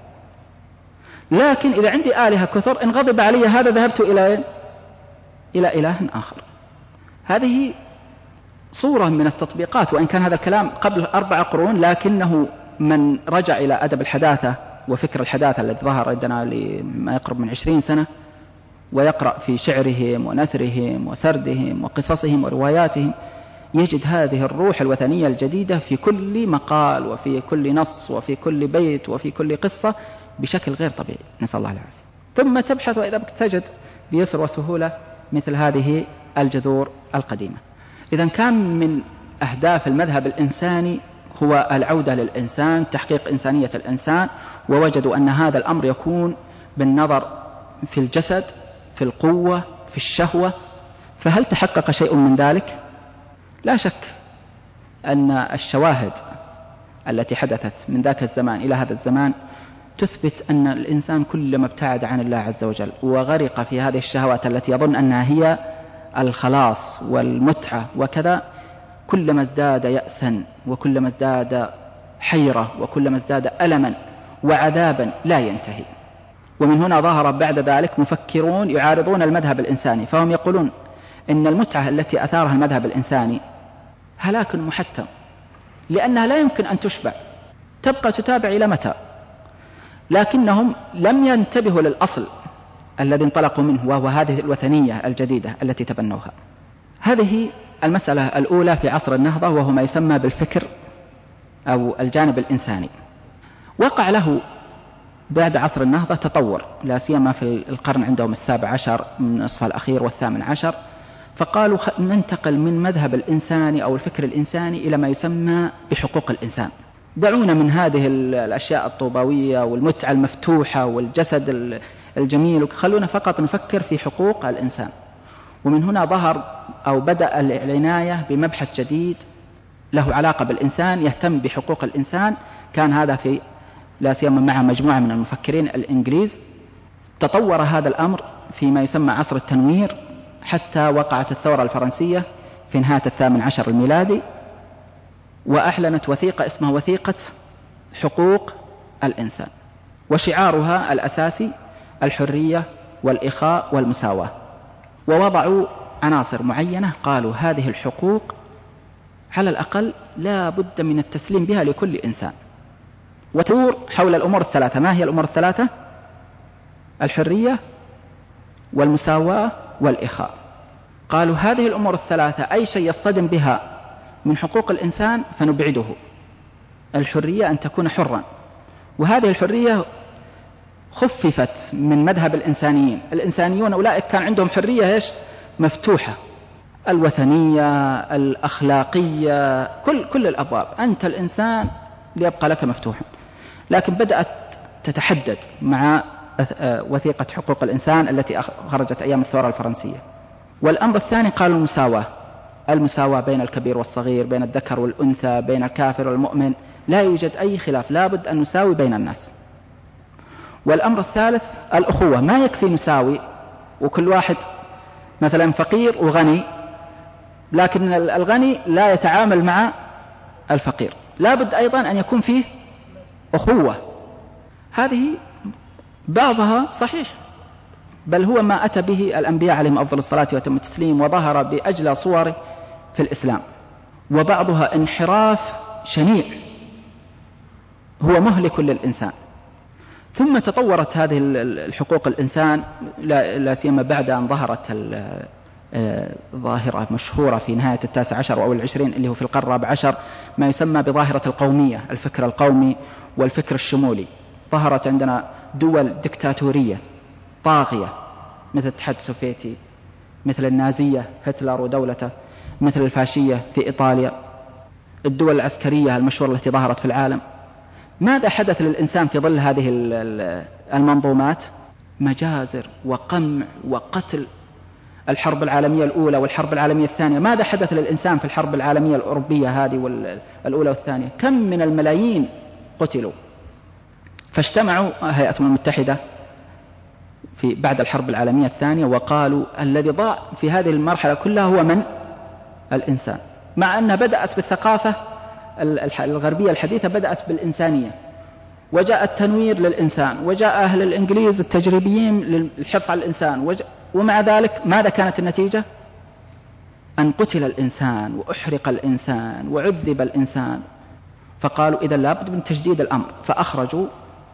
لكن إذا عندي آلهة كثر، إن غضب علي هذا ذهبت إلى إلى إله آخر. هذه صورة من التطبيقات، وإن كان هذا الكلام قبل أربع قرون، لكنه من رجع إلى أدب الحداثة وفكر الحداثة الذي ظهر عندنا لما يقرب من عشرين سنة، ويقرأ في شعرهم ونثرهم وسردهم وقصصهم ورواياتهم، يجد هذه الروح الوثنية الجديدة في كل مقال وفي كل نص وفي كل بيت وفي كل قصة بشكل غير طبيعي، نسأل الله العافية. ثم تبحث وإذا بك تجد بيسر وسهولة مثل هذه الجذور القديمة. إذن كان من أهداف المذهب الإنساني هو العودة للإنسان، تحقيق إنسانية الإنسان، ووجدوا أن هذا الأمر يكون بالنظر في الجسد، في القوة، في الشهوة. فهل تحقق شيء من ذلك؟ لا شك أن الشواهد التي حدثت من ذاك الزمان إلى هذا الزمان تثبت أن الإنسان كلما ابتعد عن الله عز وجل وغرق في هذه الشهوات التي يظن أنها هي الخلاص والمتعة وكذا، كلما ازداد يأسا وكلما ازداد حيرة وكلما ازداد ألما وعذابا لا ينتهي. ومن هنا ظهر بعد ذلك مفكرون يعارضون المذهب الإنساني، فهم يقولون إن المتعة التي أثارها المذهب الإنساني هلاك محتم، لأنها لا يمكن أن تشبع، تبقى تتابع إلى متى؟ لكنهم لم ينتبهوا للأصل الذي انطلقوا منه، وهو هذه الوثنية الجديدة التي تبنوها. هذه المسألة الأولى في عصر النهضة، وهو ما يسمى بالفكر أو الجانب الإنساني. وقع له بعد عصر النهضة تطور، لا سيما في القرن عندهم السابع عشر من نصف الأخير والثامن عشر، فقالوا ننتقل من مذهب الإنساني أو الفكر الإنساني إلى ما يسمى بحقوق الإنسان. دعونا من هذه الأشياء الطوبوية والمتعة المفتوحة والجسد الجميل، خلونا فقط نفكر في حقوق الإنسان. ومن هنا ظهر أو بدأ العناية بمبحث جديد له علاقة بالإنسان، يهتم بحقوق الإنسان. كان هذا في لا سيما مع مجموعة من المفكرين الإنجليز. تطور هذا الأمر فيما يسمى عصر التنوير، حتى وقعت الثورة الفرنسية في نهاية الثامن عشر الميلادي، وأعلنت وثيقة اسمها وثيقة حقوق الإنسان، وشعارها الأساسي الحرية والإخاء والمساواة. ووضعوا عناصر معينة، قالوا هذه الحقوق على الأقل لا بد من التسليم بها لكل إنسان، وتدور حول الأمور الثلاثة. ما هي الأمور الثلاثة؟ الحرية والمساواة والإخاء. قالوا هذه الأمور الثلاثة أي شيء يصطدم بها من حقوق الإنسان فنبعده. الحرية أن تكون حرا، وهذه الحرية خففت من مذهب الإنسانيين. الإنسانيون أولئك كان عندهم حرية إيش؟ مفتوحة، الوثنية، الأخلاقية، كل كل الأبواب، أنت الإنسان ليبقى لك مفتوحا. لكن بدأت تتحدد مع وثيقة حقوق الإنسان التي خرجت أيام الثورة الفرنسية. والأمر الثاني قالوا المساواة، المساواة بين الكبير والصغير، بين الذكر والأنثى، بين الكافر والمؤمن، لا يوجد أي خلاف، لا بد أن نساوي بين الناس. والأمر الثالث الأخوة، ما يكفي نساوي وكل واحد مثلا فقير وغني لكن الغني لا يتعامل مع الفقير. لا بد أيضا أن يكون فيه أخوة. هذه بعضها صحيح، بل هو ما أتى به الأنبياء عليهم أفضل الصلاة وأتم التسليم وظهر بأجلى صوره في الإسلام، وبعضها انحراف شنيع هو مهلك للإنسان. ثم تطورت هذه الحقوق الإنسان لا سيما بعد أن ظهرت ظاهرة مشهورة في نهاية التاسع عشر أو العشرين اللي هو في القرن الرابع عشر، ما يسمى بظاهرة القومية، الفكر القومي والفكر الشمولي. ظهرت عندنا دول ديكتاتورية طاغية مثل الاتحاد السوفيتي، مثل النازية هتلر ودولته، مثل الفاشية في إيطاليا، الدول العسكرية المشهورة التي ظهرت في العالم. ماذا حدث للإنسان في ظل هذه المنظومات؟ مجازر وقمع وقتل. الحرب العالمية الأولى والحرب العالمية الثانية، ماذا حدث للإنسان في الحرب العالمية الأوروبية هذه والأولى والثانية؟ كم من الملايين قتلوا. فاجتمعوا هيئة الأمم المتحدة في بعد الحرب العالمية الثانية وقالوا الذي ضاع في هذه المرحلة كلها هو من؟ الإنسان. مع أنها بدأت بالثقافة الغربية الحديثة، بدأت بالإنسانية، وجاء التنوير للإنسان، وجاء أهل الإنجليز التجريبيين للحرص على الإنسان، ومع ذلك ماذا كانت النتيجة؟ أن قتل الإنسان وأحرق الإنسان وعذب الإنسان. فقالوا إذا لابد من تجديد الأمر، فأخرجوا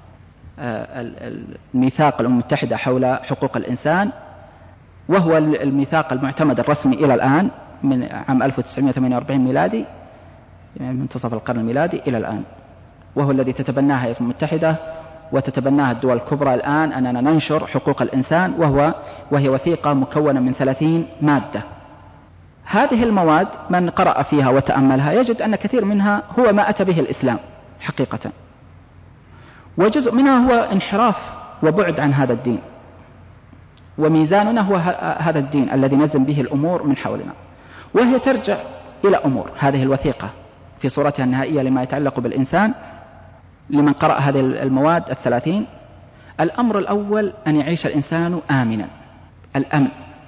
الميثاق الأمم المتحدة حول حقوق الإنسان، وهو الميثاق المعتمد الرسمي إلى الآن من عام ألف وتسعمائة وثمانية وأربعين ميلادي، منتصف القرن الميلادي إلى الآن، وهو الذي تتبناه هيئة الأمم المتحدة وتتبناه الدول الكبرى الآن، أننا ننشر حقوق الإنسان، وهو وهي وثيقة مكونة من ثلاثين مادة. هذه المواد من قرأ فيها وتأملها يجد أن كثير منها هو ما أتى به الإسلام حقيقة، وجزء منها هو انحراف وبعد عن هذا الدين، وميزاننا هو هذا الدين الذي نزم به الأمور من حولنا. وهي ترجع إلى أمور هذه الوثيقة في صورتها النهائية لما يتعلق بالإنسان لمن قرأ هذه المواد الثلاثين. الأمر الأول أن يعيش الإنسان آمنا، الأمن،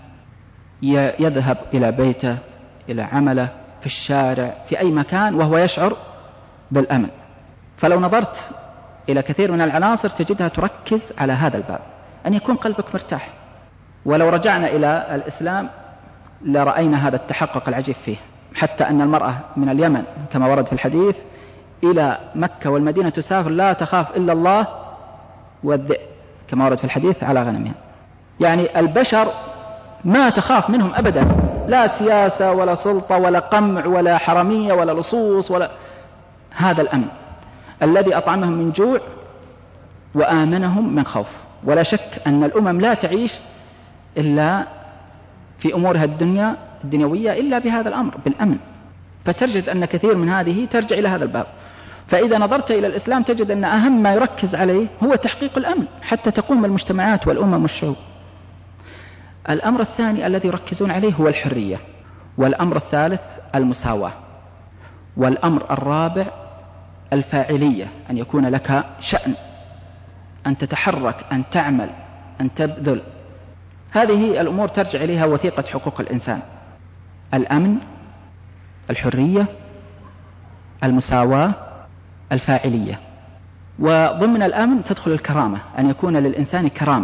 يذهب إلى بيته، إلى عمله، في الشارع، في أي مكان وهو يشعر بالأمن. فلو نظرت إلى كثير من العناصر تجدها تركز على هذا الباب، أن يكون قلبك مرتاح. ولو رجعنا إلى الإسلام لرأينا هذا التحقق العجيب فيه، حتى أن المرأة من اليمن كما ورد في الحديث إلى مكة والمدينة تسافر لا تخاف إلا الله والذئب كما ورد في الحديث على غنمها. يعني البشر ما تخاف منهم أبدا، لا سياسة ولا سلطة ولا قمع ولا حرمية ولا لصوص ولا هذا الأمن الذي أطعمهم من جوع وآمنهم من خوف. ولا شك أن الأمم لا تعيش إلا في أمورها الدنيا الدنيوية إلا بهذا الأمر بالأمن. فتجد أن كثير من هذه ترجع إلى هذا الباب. فإذا نظرت إلى الإسلام تجد أن أهم ما يركز عليه هو تحقيق الأمن حتى تقوم المجتمعات والأمم والشعوب. الأمر الثاني الذي يركزون عليه هو الحرية، والأمر الثالث المساواة، والأمر الرابع الفاعلية، أن يكون لك شأن، أن تتحرك، أن تعمل، أن تبذل. هذه الأمور ترجع إليها وثيقة حقوق الإنسان: الأمن، الحرية، المساواة، الفاعلية. وضمن الأمن تدخل الكرامة، أن يكون للإنسان كرامة،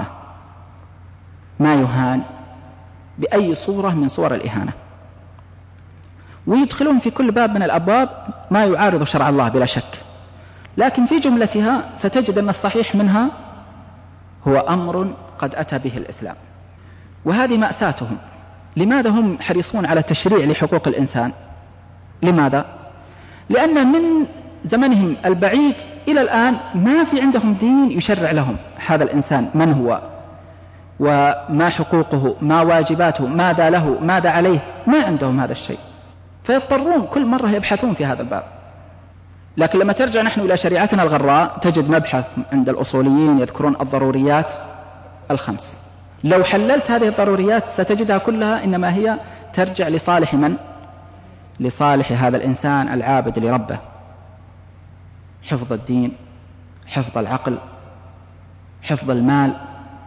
ما يهان بأي صورة من صور الإهانة. ويدخلون في كل باب من الأبواب ما يعارض شرع الله بلا شك، لكن في جملتها ستجد أن الصحيح منها هو أمر قد أتى به الإسلام. وهذه مأساتهم. لماذا هم حريصون على تشريع لحقوق الإنسان؟ لماذا؟ لأن من زمنهم البعيد إلى الآن ما في عندهم دين يشرع لهم هذا الإنسان من هو وما حقوقه، ما واجباته، ماذا له، ماذا عليه. ما عندهم هذا الشيء، فيضطرون كل مرة يبحثون في هذا الباب. لكن لما ترجع نحن إلى شريعتنا الغراء تجد مبحث عند الأصوليين يذكرون الضروريات الخمس. لو حللت هذه الضروريات ستجدها كلها إنما هي ترجع لصالح من؟ لصالح هذا الإنسان العابد لربه: حفظ الدين، حفظ العقل، حفظ المال،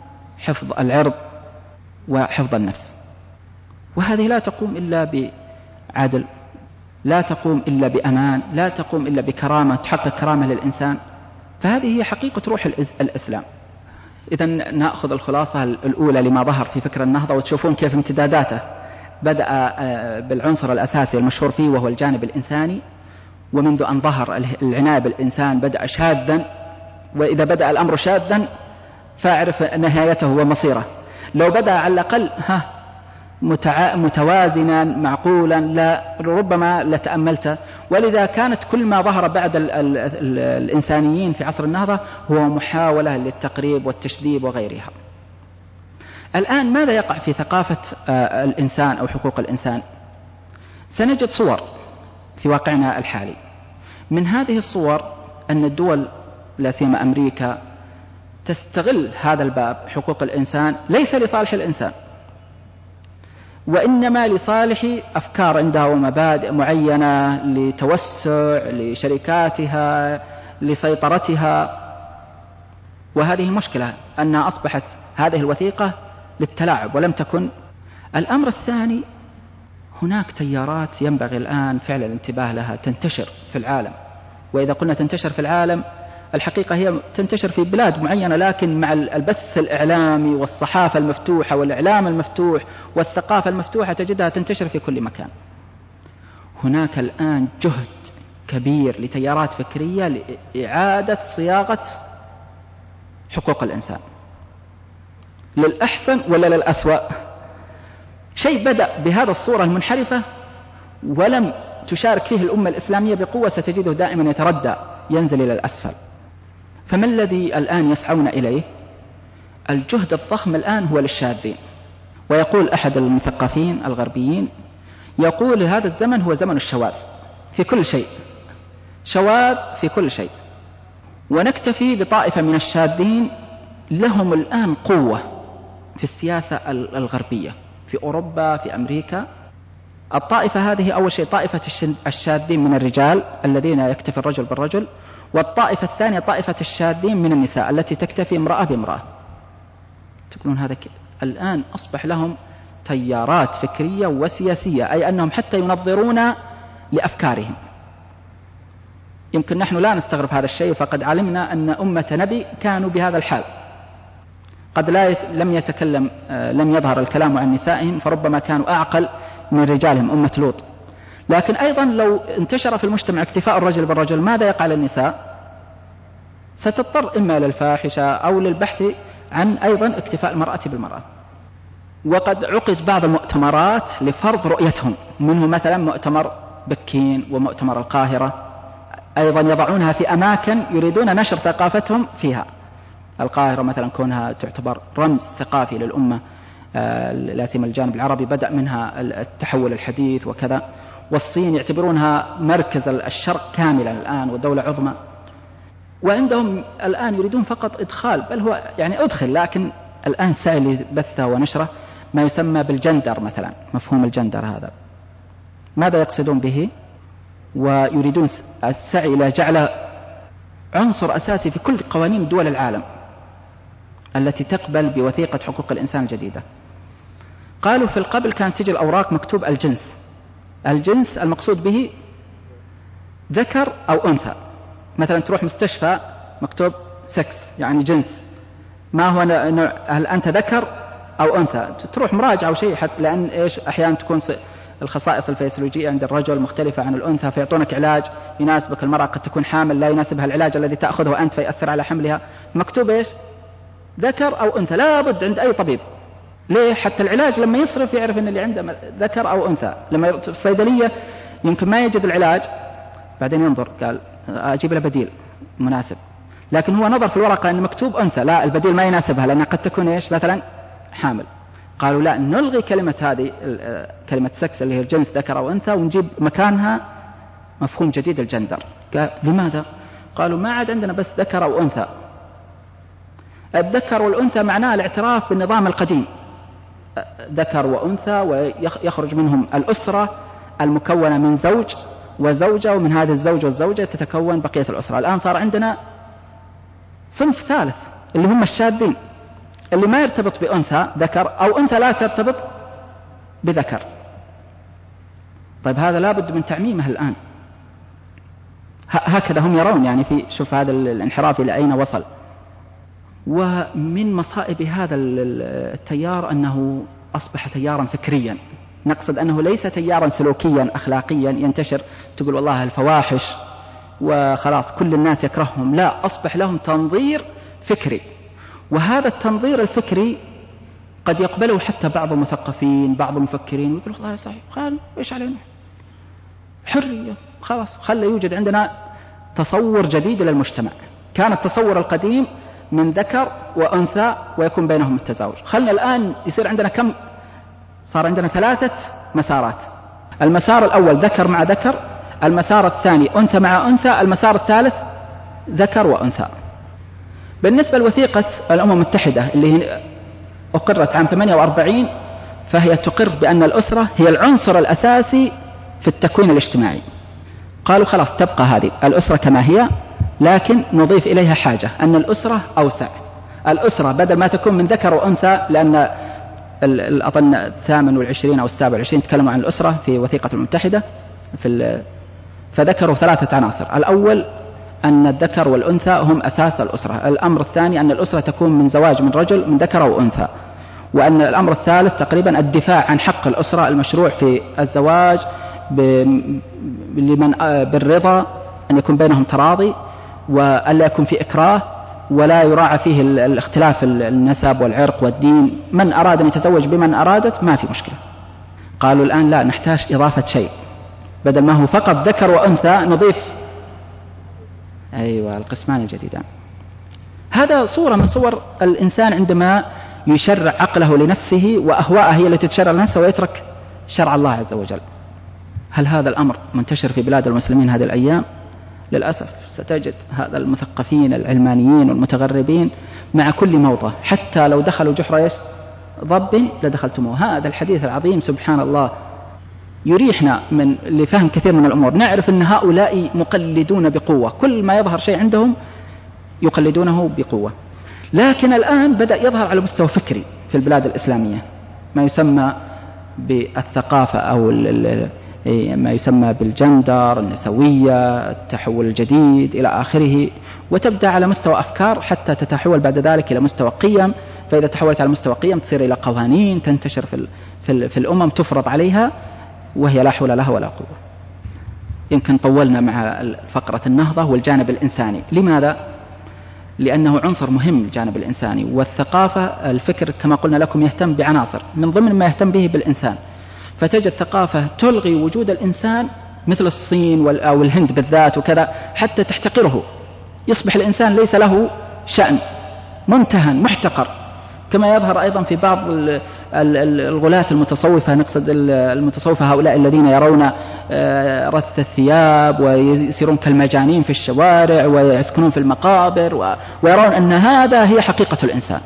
حفظ العرض، وحفظ النفس. وهذه لا تقوم إلا عدل، لا تقوم إلا بأمان، لا تقوم إلا بكرامة، تحقق كرامة للإنسان. فهذه هي حقيقة روح الإسلام. إذن نأخذ الخلاصة الأولى لما ظهر في فكر النهضة، وتشوفون كيف امتداداته. بدأ بالعنصر الأساسي المشهور فيه وهو الجانب الإنساني، ومنذ أن ظهر العناية بالإنسان بدأ شاذا، وإذا بدأ الأمر شاذا فاعرف نهايته ومصيره. لو بدأ على الأقل ها متوازنا معقولا لا ربما لتأملته. ولذا كانت كل ما ظهر بعد ال ال ال الإنسانيين في عصر النهضة هو محاولة للتقريب والتشديد وغيرها. الآن ماذا يقع في ثقافة الإنسان أو حقوق الإنسان؟ سنجد صور في واقعنا الحالي. من هذه الصور أن الدول لا سيما أمريكا تستغل هذا الباب حقوق الإنسان ليس لصالح الإنسان، وإنما لصالح أفكار عندها ومبادئ معينة لتوسع لشركاتها لسيطرتها. وهذه مشكلة أنها أصبحت هذه الوثيقة للتلاعب ولم تكن. الأمر الثاني، هناك تيارات ينبغي الآن فعلا الانتباه لها تنتشر في العالم. وإذا قلنا تنتشر في العالم الحقيقة هي تنتشر في بلاد معينة، لكن مع البث الإعلامي والصحافة المفتوحة والإعلام المفتوح والثقافة المفتوحة تجدها تنتشر في كل مكان. هناك الآن جهد كبير لتيارات فكرية لإعادة صياغة حقوق الإنسان للأحسن ولا للأسوأ. شيء بدأ بهذا الصورة المنحرفة ولم تشارك فيه الأمة الإسلامية بقوة ستجده دائما يتردى ينزل إلى الأسفل. فما الذي الآن يسعون إليه؟ الجهد الضخم الآن هو للشاذين. ويقول أحد المثقفين الغربيين، يقول هذا الزمن هو زمن الشواذ في كل شيء، شواذ في كل شيء. ونكتفي بطائفة من الشاذين لهم الآن قوة في السياسة الغربية في أوروبا في أمريكا. الطائفة هذه أول شيء طائفة الشاذين من الرجال الذين يكتفي الرجل بالرجل، والطائفة الثانية طائفة الشاذين من النساء التي تكتفي امرأة بامرأة. تقولون هذا الآن أصبح لهم تيارات فكرية وسياسية، أي أنهم حتى ينظرون لأفكارهم. يمكن نحن لا نستغرب هذا الشيء، فقد علمنا أن أمة نبي كانوا بهذا الحال. قد لا يت... لم يتكلم آه لم يظهر الكلام عن نسائهم، فربما كانوا أعقل من رجالهم أمة لوط. لكن أيضا لو انتشر في المجتمع اكتفاء الرجل بالرجل ماذا يقع للنساء؟ ستضطر إما للفاحشة أو للبحث عن أيضا اكتفاء المرأة بالمرأة. وقد عقد بعض المؤتمرات لفرض رؤيتهم، منه مثلا مؤتمر بكين ومؤتمر القاهرة، أيضا يضعونها في أماكن يريدون نشر ثقافتهم فيها. القاهرة مثلا كونها تعتبر رمز ثقافي للأمة، لا سيما الجانب العربي بدأ منها التحول الحديث وكذا. والصين يعتبرونها مركز الشرق كاملا الآن ودولة عظمى. وعندهم الآن يريدون فقط إدخال، بل هو يعني أدخل، لكن الآن سعي لبثه ونشره ما يسمى بالجندر مثلا، مفهوم الجندر هذا ماذا يقصدون به؟ ويريدون السعي إلى جعل عنصر أساسي في كل قوانين دول العالم التي تقبل بوثيقة حقوق الإنسان الجديدة. قالوا في القبل كانت تجي الأوراق مكتوب الجنس. الجنس المقصود به ذكر أو أنثى. مثلا تروح مستشفى مكتوب سكس يعني جنس، ما هو نوع، هل أنت ذكر أو أنثى؟ تروح مراجعة أو شيء، حتى لأن إيش أحيانا تكون الخصائص الفيسيولوجية عند الرجل مختلفة عن الأنثى، فيعطونك علاج يناسبك. المرأة قد تكون حامل لا يناسبها العلاج الذي تأخذه أنت فيأثر على حملها. مكتوب إيش؟ ذكر أو أنثى، لا بد عند أي طبيب. ليه؟ حتى العلاج لما يصرف يعرف أن اللي عنده ذكر أو أنثى. لما في الصيدلية يمكن ما يجد العلاج، بعدين ينظر قال أجيب له بديل مناسب، لكن هو نظر في الورقة أن مكتوب أنثى، لا البديل ما يناسبها لأنها قد تكون إيش مثلا حامل. قالوا لا، نلغي كلمة هذه كلمة سكس اللي هي الجنس ذكر أو أنثى، ونجيب مكانها مفهوم جديد الجندر. قال لماذا؟ قالوا ما عاد عندنا بس ذكر أو أنثى. الذكر والأنثى معناه الاعتراف بالنظام القديم، ذكر وأنثى، ويخرج منهم الأسرة المكونة من زوج وزوجة، ومن هذا الزوج والزوجة تتكون بقية الأسرة. الآن صار عندنا صنف ثالث اللي هم الشاذين، اللي ما يرتبط بأنثى ذكر أو أنثى لا ترتبط بذكر. طيب هذا لابد من تعميمه الآن، هكذا هم يرون، يعني في شوف هذا الانحراف إلى أين وصل. ومن مصائب هذا التيار أنه أصبح تيارا فكريا، نقصد أنه ليس تيارا سلوكيا أخلاقيا ينتشر تقول والله الفواحش وخلاص كل الناس يكرههم، لا، أصبح لهم تنظير فكري، وهذا التنظير الفكري قد يقبله حتى بعض المثقفين بعض المفكرين ويقول والله صحيح، قال إيش علينا، حرية، خلاص خلى يوجد عندنا تصور جديد للمجتمع. كان التصور القديم من ذكر وأنثى ويكون بينهم التزاوج، خلنا الآن يصير عندنا كم، صار عندنا ثلاثة مسارات. المسار الأول ذكر مع ذكر، المسار الثاني أنثى مع أنثى، المسار الثالث ذكر وأنثى. بالنسبة لوثيقة الأمم المتحدة اللي أقرت عام ثمانية وأربعين، فهي تقر بأن الأسرة هي العنصر الأساسي في التكوين الاجتماعي. قالوا خلاص تبقى هذه الأسرة كما هي، لكن نضيف إليها حاجة أن الأسرة أوسع. الأسرة بدل ما تكون من ذكر وأنثى، لأن الأظن الثامن والعشرين أو السابع والعشرين تكلموا عن الأسرة في وثيقة المتحدة، في فذكروا ثلاثة عناصر. الأول أن الذكر والأنثى هم أساس الأسرة. الأمر الثاني أن الأسرة تكون من زواج من رجل من ذكر وأنثى. وأن الأمر الثالث تقريبا الدفاع عن حق الأسرة المشروع في الزواج لمن بالرضا، أن يكون بينهم تراضي وألا يكون في إكراه، ولا يراعى فيه الاختلاف النسب والعرق والدين. من أراد أن يتزوج بمن أرادت ما في مشكلة. قالوا الآن لا، نحتاج إضافة شيء، بدل ما هو فقط ذكر وأنثى نضيف أيوة القسمان الجديدان. هذا صورة من صور الإنسان عندما يشرع عقله لنفسه وأهواءه هي التي تشرع لنفسه ويترك شرع الله عز وجل. هل هذا الأمر منتشر في بلاد المسلمين هذه الأيام؟ للأسف ستجد هذا المثقفين العلمانيين والمتغربين مع كل موضة، حتى لو دخلوا جحر ضب لدخلتموه. هذا الحديث العظيم سبحان الله يريحنا من لفهم كثير من الأمور. نعرف أن هؤلاء مقلدون بقوة، كل ما يظهر شيء عندهم يقلدونه بقوة. لكن الآن بدأ يظهر على مستوى فكري في البلاد الإسلامية ما يسمى بالثقافة أو ما يسمى بالجندر، النسوية، التحول الجديد إلى آخره، وتبدأ على مستوى أفكار حتى تتحول بعد ذلك إلى مستوى قيم. فإذا تحولت على مستوى قيم تصير إلى قوانين تنتشر في, في, في الأمم تفرض عليها، وهي لا حول لها ولا قوة. يمكن طولنا مع فقرة النهضة والجانب الإنساني. لماذا؟ لأنه عنصر مهم الجانب الإنساني، والثقافة الفكر كما قلنا لكم يهتم بعناصر من ضمن ما يهتم به بالإنسان. فتجد ثقافة تلغي وجود الإنسان مثل الصين أو الهند بالذات وكذا حتى تحتقره، يصبح الإنسان ليس له شأن، منتهى محتقر، كما يظهر أيضا في بعض الغلاة المتصوفة. نقصد المتصوفة هؤلاء الذين يرون رث الثياب ويسيرون كالمجانين في الشوارع ويسكنون في المقابر ويرون أن هذا هي حقيقة الإنسان.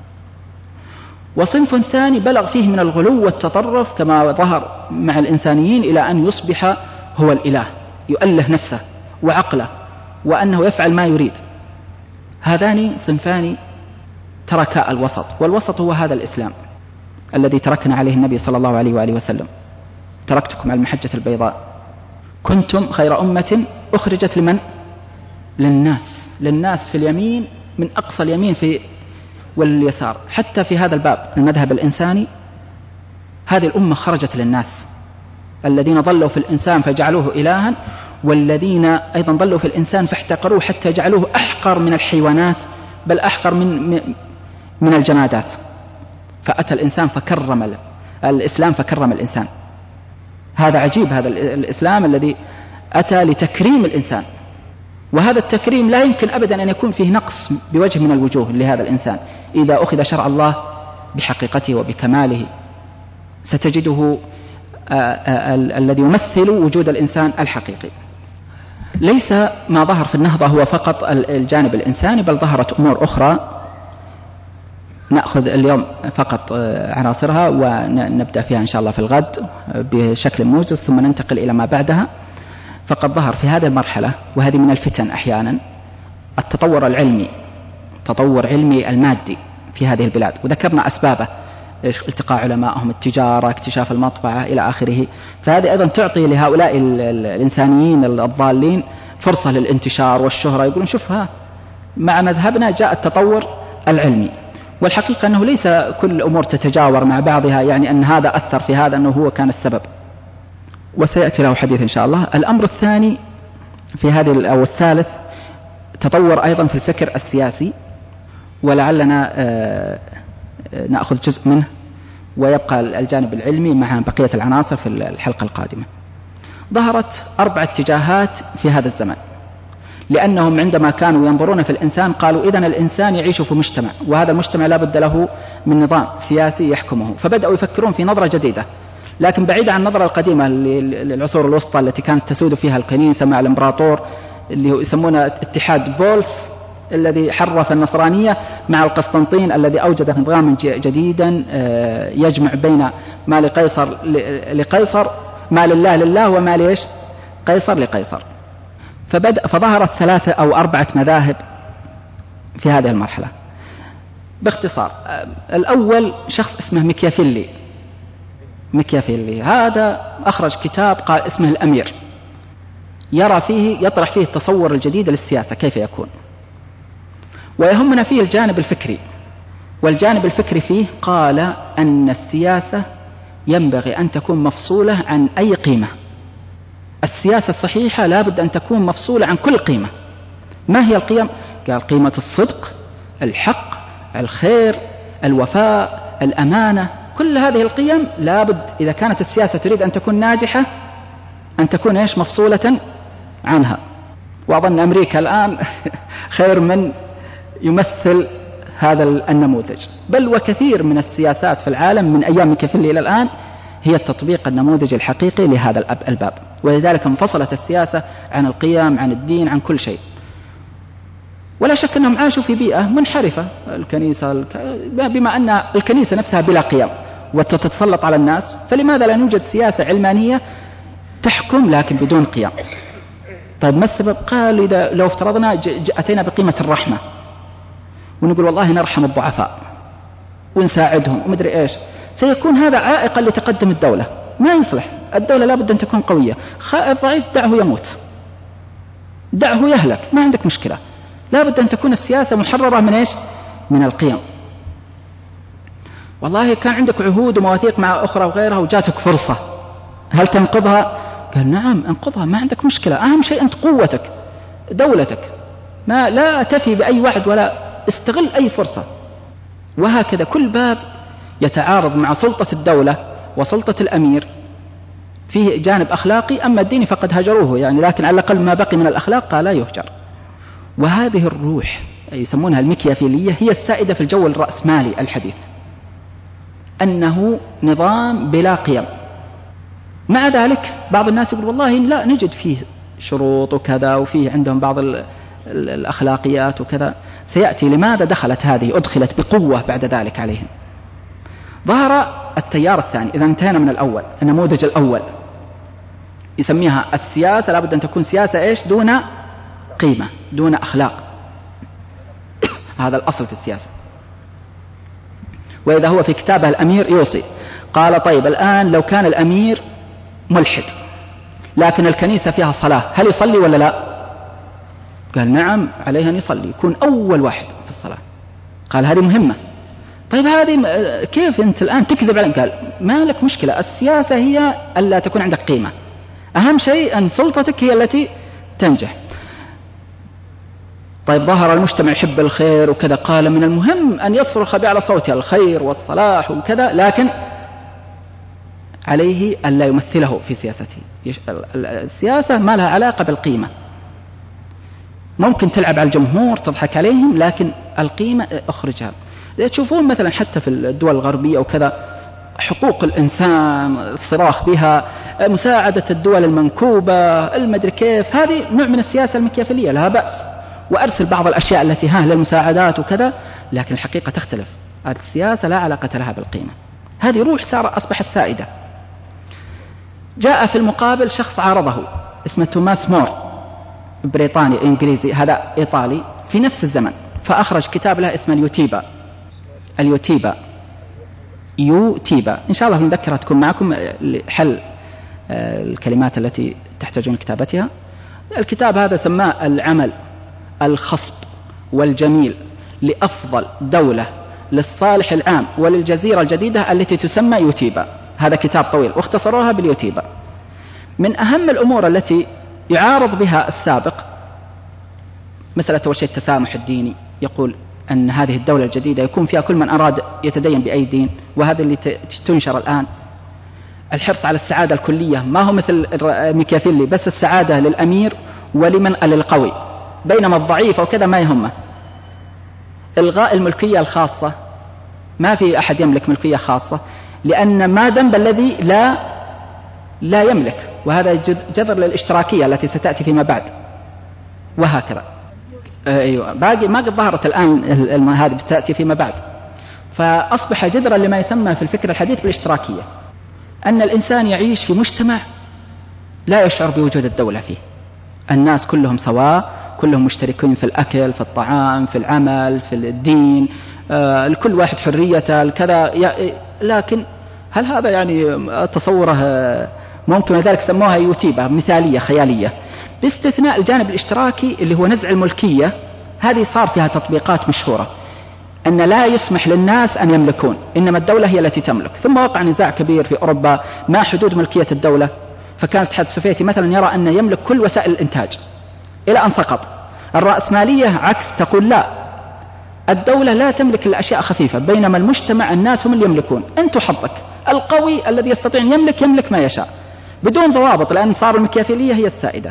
وصنف ثاني بلغ فيه من الغلو والتطرف كما ظهر مع الإنسانيين إلى أن يصبح هو الإله، يؤله نفسه وعقله وأنه يفعل ما يريد. هذان صنفان تركا الوسط، والوسط هو هذا الإسلام الذي تركنا عليه النبي صلى الله عليه وآله وسلم: تركتكم على المحجة البيضاء كنتم خير أمة أخرجت لمن؟ للناس، للناس في اليمين من أقصى اليمين في واليسار. حتى في هذا الباب المذهب الإنساني هذه الأمة خرجت للناس، الذين ضلوا في الإنسان فجعلوه إلها، والذين أيضا ضلوا في الإنسان فاحتقروه حتى جعلوه أحقر من الحيوانات، بل أحقر من من الجمادات. فأتى الإنسان فكرم الإسلام فكرم الإنسان. هذا عجيب، هذا الإسلام الذي أتى لتكريم الإنسان، وهذا التكريم لا يمكن أبدا أن يكون فيه نقص بوجه من الوجوه لهذا الإنسان. إذا أخذ شرع الله بحقيقته وبكماله ستجده الذي يمثل وجود الإنسان الحقيقي. ليس ما ظهر في النهضة هو فقط الجانب الإنساني، بل ظهرت أمور أخرى نأخذ اليوم فقط عناصرها ونبدأ فيها إن شاء الله في الغد بشكل موجز، ثم ننتقل إلى ما بعدها. فقد ظهر في هذه المرحلة، وهذه من الفتن أحيانا، التطور العلمي، تطور علمي المادي في هذه البلاد، وذكرنا أسبابه التقاء علمائهم، التجارة، اكتشاف المطبعة إلى آخره. فهذه أيضا تعطي لهؤلاء الإنسانيين الضالين فرصة للانتشار والشهرة، يقولون شوفها مع مذهبنا جاء التطور العلمي. والحقيقة أنه ليس كل الأمور تتجاور مع بعضها، يعني أن هذا أثر في هذا أنه هو كان السبب، وسيأتي له حديث إن شاء الله. الأمر الثاني في هذه أو الثالث تطور أيضا في الفكر السياسي، ولعلنا نأخذ جزء منه ويبقى الجانب العلمي مع بقية العناصر في الحلقة القادمة. ظهرت أربع اتجاهات في هذا الزمان، لأنهم عندما كانوا ينظرون في الإنسان قالوا إذن الإنسان يعيش في مجتمع، وهذا المجتمع لا بد له من نظام سياسي يحكمه، فبدأوا يفكرون في نظرة جديدة لكن بعيدة عن النظرة القديمة للعصور الوسطى التي كانت تسود فيها الكنيسة مع الإمبراطور اللي يسمونه اتحاد بولس الذي حرف النصرانية، مع القسطنطين الذي أوجد نظاما جديدا يجمع بين ما لقيصر لقيصر، ما لله لله، وما ليش قيصر لقيصر. فبدأ فظهرت ثلاثة أو أربعة مذاهب في هذه المرحلة. باختصار، الأول شخص اسمه ميكيافيلي. ميكيافيلي هذا أخرج كتاب قال اسمه الأمير، يرى فيه يطرح فيه التصور الجديد للسياسة كيف يكون، ويهمنا فيه الجانب الفكري. والجانب الفكري فيه قال أن السياسة ينبغي أن تكون مفصولة عن أي قيمة. السياسة الصحيحة لا بد أن تكون مفصولة عن كل قيمة. ما هي القيم؟ قال قيمة الصدق، الحق، الخير، الوفاء، الأمانة. كل هذه القيم لا بد إذا كانت السياسة تريد أن تكون ناجحة أن تكون إيش مفصولة عنها. وأظن أمريكا الآن خير من يمثل هذا النموذج، بل وكثير من السياسات في العالم من أيام ميكافيلي إلى الآن هي تطبيق النموذج الحقيقي لهذا الباب. ولذلك انفصلت السياسة عن القيم، عن الدين، عن كل شيء. ولا شك أنهم عاشوا في بيئة منحرفة. الكنيسة بما أن الكنيسة نفسها بلا قيم وتتسلط على الناس، فلماذا لا نوجد سياسة علمانية تحكم لكن بدون قيم؟ طيب ما السبب؟ قال إذا لو افترضنا أتينا بقيمة الرحمة ونقول والله نرحم الضعفاء ونساعدهم ومدري إيش، سيكون هذا عائقا لتقدم الدولة. ما يصلح. الدولة لا بد أن تكون قوية. الضعيف دعه يموت، دعه يهلك، ما عندك مشكلة. لا بد أن تكون السياسة محررة من إيش؟ من القيم. والله كان عندك عهود ومواثيق مع أخرى وغيرها وجاتك فرصة، هل تنقضها؟ قال نعم انقضها، ما عندك مشكلة. أهم شيء أنت قوتك، دولتك، ما لا تفي بأي واحد ولا استغل أي فرصة. وهكذا كل باب يتعارض مع سلطة الدولة وسلطة الأمير فيه جانب أخلاقي. أما الدين فقد هجروه يعني، لكن على الأقل ما بقي من الأخلاق قال لا يهجر. وهذه الروح يسمونها الميكيافيلية هي السائدة في الجو الرأسمالي الحديث، أنه نظام بلا قيم. مع ذلك بعض الناس يقول والله لا نجد فيه شروط وكذا، وفيه عندهم بعض الأخلاقيات وكذا. سيأتي لماذا دخلت هذه، أدخلت بقوة بعد ذلك عليهم. ظهر التيار الثاني. إذا انتهينا من الأول، النموذج الأول يسميها السياسة لابد أن تكون سياسة إيش؟ دون قيمة، دون أخلاق. هذا الأصل في السياسة. وإذا هو في كتابه الأمير يوصي، قال طيب الآن لو كان الأمير ملحد لكن الكنيسة فيها صلاة، هل يصلي ولا لا؟ قال نعم عليه أن يصلي، يكون أول واحد في الصلاة. قال هذه مهمة. طيب هذه كيف أنت الآن تكذب عليه؟ قال ما لك مشكلة، السياسة هي ألا تكون عندك قيمة، أهم شيء أن سلطتك هي التي تنجح. طيب ظهر المجتمع يحب الخير وكذا، قال من المهم أن يصرخ بأعلى صوته الخير والصلاح وكذا، لكن عليه أن لا يمثله في سياسته. السياسة ما لها علاقة بالقيمة. ممكن تلعب على الجمهور تضحك عليهم، لكن القيمة اخرجها. تشوفون مثلا حتى في الدول الغربية وكذا حقوق الإنسان، الصراخ بها، مساعدة الدول المنكوبة، المدري كيف، هذه نوع من السياسة الميكيافيلية لها بأس. وأرسل بعض الأشياء التي ها للمساعدات وكذا، لكن الحقيقة تختلف. السياسة لا علاقة لها بالقيمة. هذه روح صار أصبحت سائدة. جاء في المقابل شخص عارضه اسمه توماس مور، بريطاني إنجليزي، هذا إيطالي في نفس الزمن، فأخرج كتاب له اسمه اليوتيبا. اليوتيبا يوتيبا. إن شاء الله نذكرها تكون معكم لحل الكلمات التي تحتاجون كتابتها. الكتاب هذا سماه العمل الخصب والجميل لأفضل دولة للصالح العام وللجزيرة الجديدة التي تسمى يوتيبا. هذا كتاب طويل واختصروها باليوتيبا. من أهم الأمور التي يعارض بها السابق مسألة أول شيء التسامح الديني، يقول أن هذه الدولة الجديدة يكون فيها كل من أراد يتدين بأي دين، وهذا اللي تنشر الآن. الحرص على السعادة الكلية، ما هو مثل ميكافيلي بس السعادة للأمير ولمن للقوي، بينما الضعيف وكذا ما يهمه. إلغاء الملكية الخاصة، ما في أحد يملك ملكية خاصة، لأن ما ذنب الذي لا لا يملك، وهذا جذر للاشتراكية التي ستأتي فيما بعد، وهكذا. أيوة باقي ما قد ظهرت الآن، هذه بتأتي فيما بعد. فأصبح جذرا لما يسمى في الفكر الحديث بالاشتراكية، أن الإنسان يعيش في مجتمع لا يشعر بوجود الدولة فيه، الناس كلهم سواء، كلهم مشتركين في الأكل، في الطعام، في العمل، في الدين، آه، الكل واحد حريته الكذا. لكن هل هذا يعني تصوره ممكن؟ لذلك سموها يوتيبا مثالية خيالية، باستثناء الجانب الاشتراكي اللي هو نزع الملكية. هذه صار فيها تطبيقات مشهورة أن لا يسمح للناس أن يملكون، إنما الدولة هي التي تملك. ثم وقع نزاع كبير في أوروبا ما حدود ملكية الدولة، فكان الاتحاد السوفيتي مثلا يرى أن يملك كل وسائل الإنتاج إلى أن سقط. الرأسمالية عكس، تقول لا، الدولة لا تملك الأشياء خفيفة، بينما المجتمع الناس هم اللي يملكون، أنت حظك. القوي الذي يستطيع أن يملك يملك ما يشاء بدون ضوابط، لأن صار الميكافيلية هي السائدة.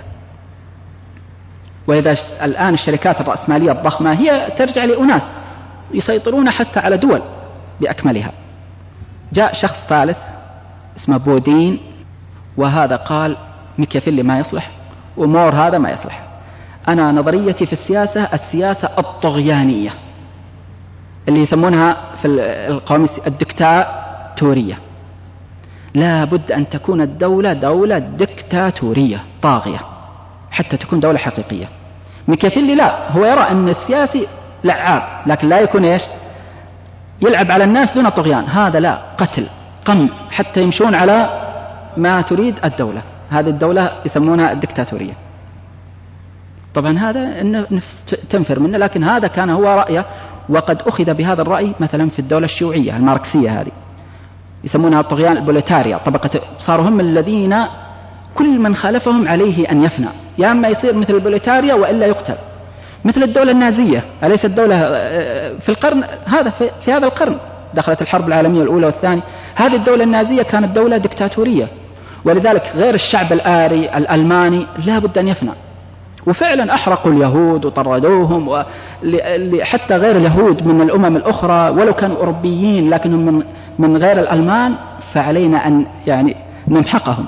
وإذا الآن الشركات الرأسمالية الضخمة هي ترجع لأناس يسيطرون حتى على دول بأكملها. جاء شخص ثالث اسمه بودين، وهذا قال ميكافيلي ما يصلح ومور هذا ما يصلح. أنا نظريتي في السياسة السياسة الطغيانية اللي يسمونها في القواميس الدكتاتورية. لا بد أن تكون الدولة دولة دكتاتورية طاغية حتى تكون دولة حقيقية. ميكافيلي لا، هو يرى أن السياسي لعاب، لكن لا يكون إيش يلعب على الناس دون طغيان. هذا لا، قتل قمع حتى يمشون على ما تريد الدولة. هذه الدولة يسمونها الدكتاتورية. طبعا هذا نفس تنفر منه، لكن هذا كان هو رأيه، وقد أخذ بهذا الرأي مثلا في الدولة الشيوعية الماركسية، هذه يسمونها الطغيان البوليتاريا، طبقة صاروا هم الذين كل من خالفهم عليه أن يفنى، يا أما يصير مثل البوليتاريا وإلا يقتل. مثل الدولة النازية، أليس الدولة في القرن هذا في, في هذا القرن دخلت الحرب العالمية الأولى والثانية، هذه الدولة النازية كانت دولة دكتاتورية، ولذلك غير الشعب الآري الألماني لا بد أن يفنى. وفعلا أحرقوا اليهود وطردوهم، حتى غير اليهود من الأمم الأخرى ولو كانوا أوروبيين لكنهم من, من غير الألمان، فعلينا أن يعني نمحقهم.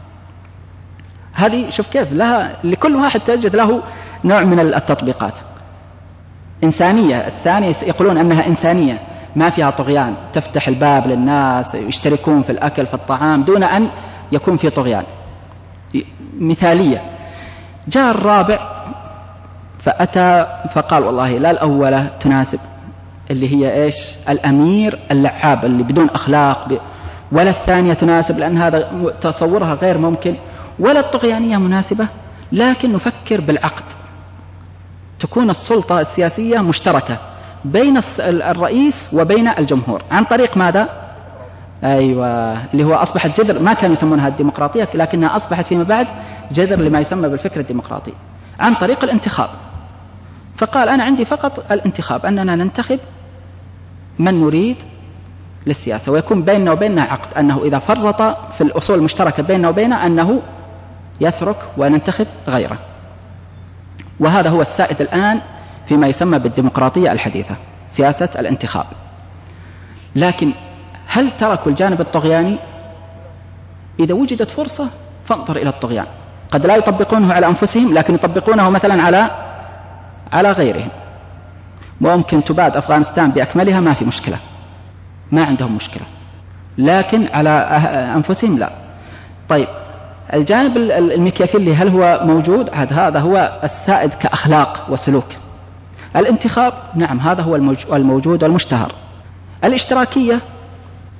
هذه شوف كيف لها، لكل واحد تجد له نوع من التطبيقات. إنسانية الثانية يقولون أنها إنسانية ما فيها طغيان، تفتح الباب للناس يشتركون في الأكل في الطعام دون أن يكون في طغيان، مثالية. جاء الرابع فأتى فقال والله لا الأولى تناسب، اللي هي إيش الأمير اللعاب اللي بدون أخلاق، ولا الثانية تناسب لأن هذا تصورها غير ممكن، ولا الطغيانية مناسبة، لكن نفكر بالعقد، تكون السلطة السياسية مشتركة بين الرئيس وبين الجمهور عن طريق ماذا؟ أيوة، اللي هو أصبحت جذر، ما كانوا يسمونها الديمقراطية لكنها أصبحت فيما بعد جذر لما يسمى بالفكر الديمقراطي عن طريق الانتخاب. فقال أنا عندي فقط الانتخاب، أننا ننتخب من نريد للسياسة، ويكون بيننا وبيننا عقد أنه إذا فرط في الأصول المشتركة بيننا وبيننا أنه يترك وننتخب غيره. وهذا هو السائد الآن فيما يسمى بالديمقراطية الحديثة، سياسة الانتخاب. لكن هل تركوا الجانب الطغياني؟ إذا وجدت فرصة فانظر إلى الطغيان، قد لا يطبقونه على أنفسهم لكن يطبقونه مثلا على على غيرهم. ممكن تباد أفغانستان بأكملها ما في مشكلة، ما عندهم مشكلة، لكن على أنفسهم لا. طيب الجانب الميكافيلي هل هو موجود؟ هذا هو السائد كأخلاق وسلوك. الانتخاب نعم هذا هو الموجود والمشتهر. الاشتراكية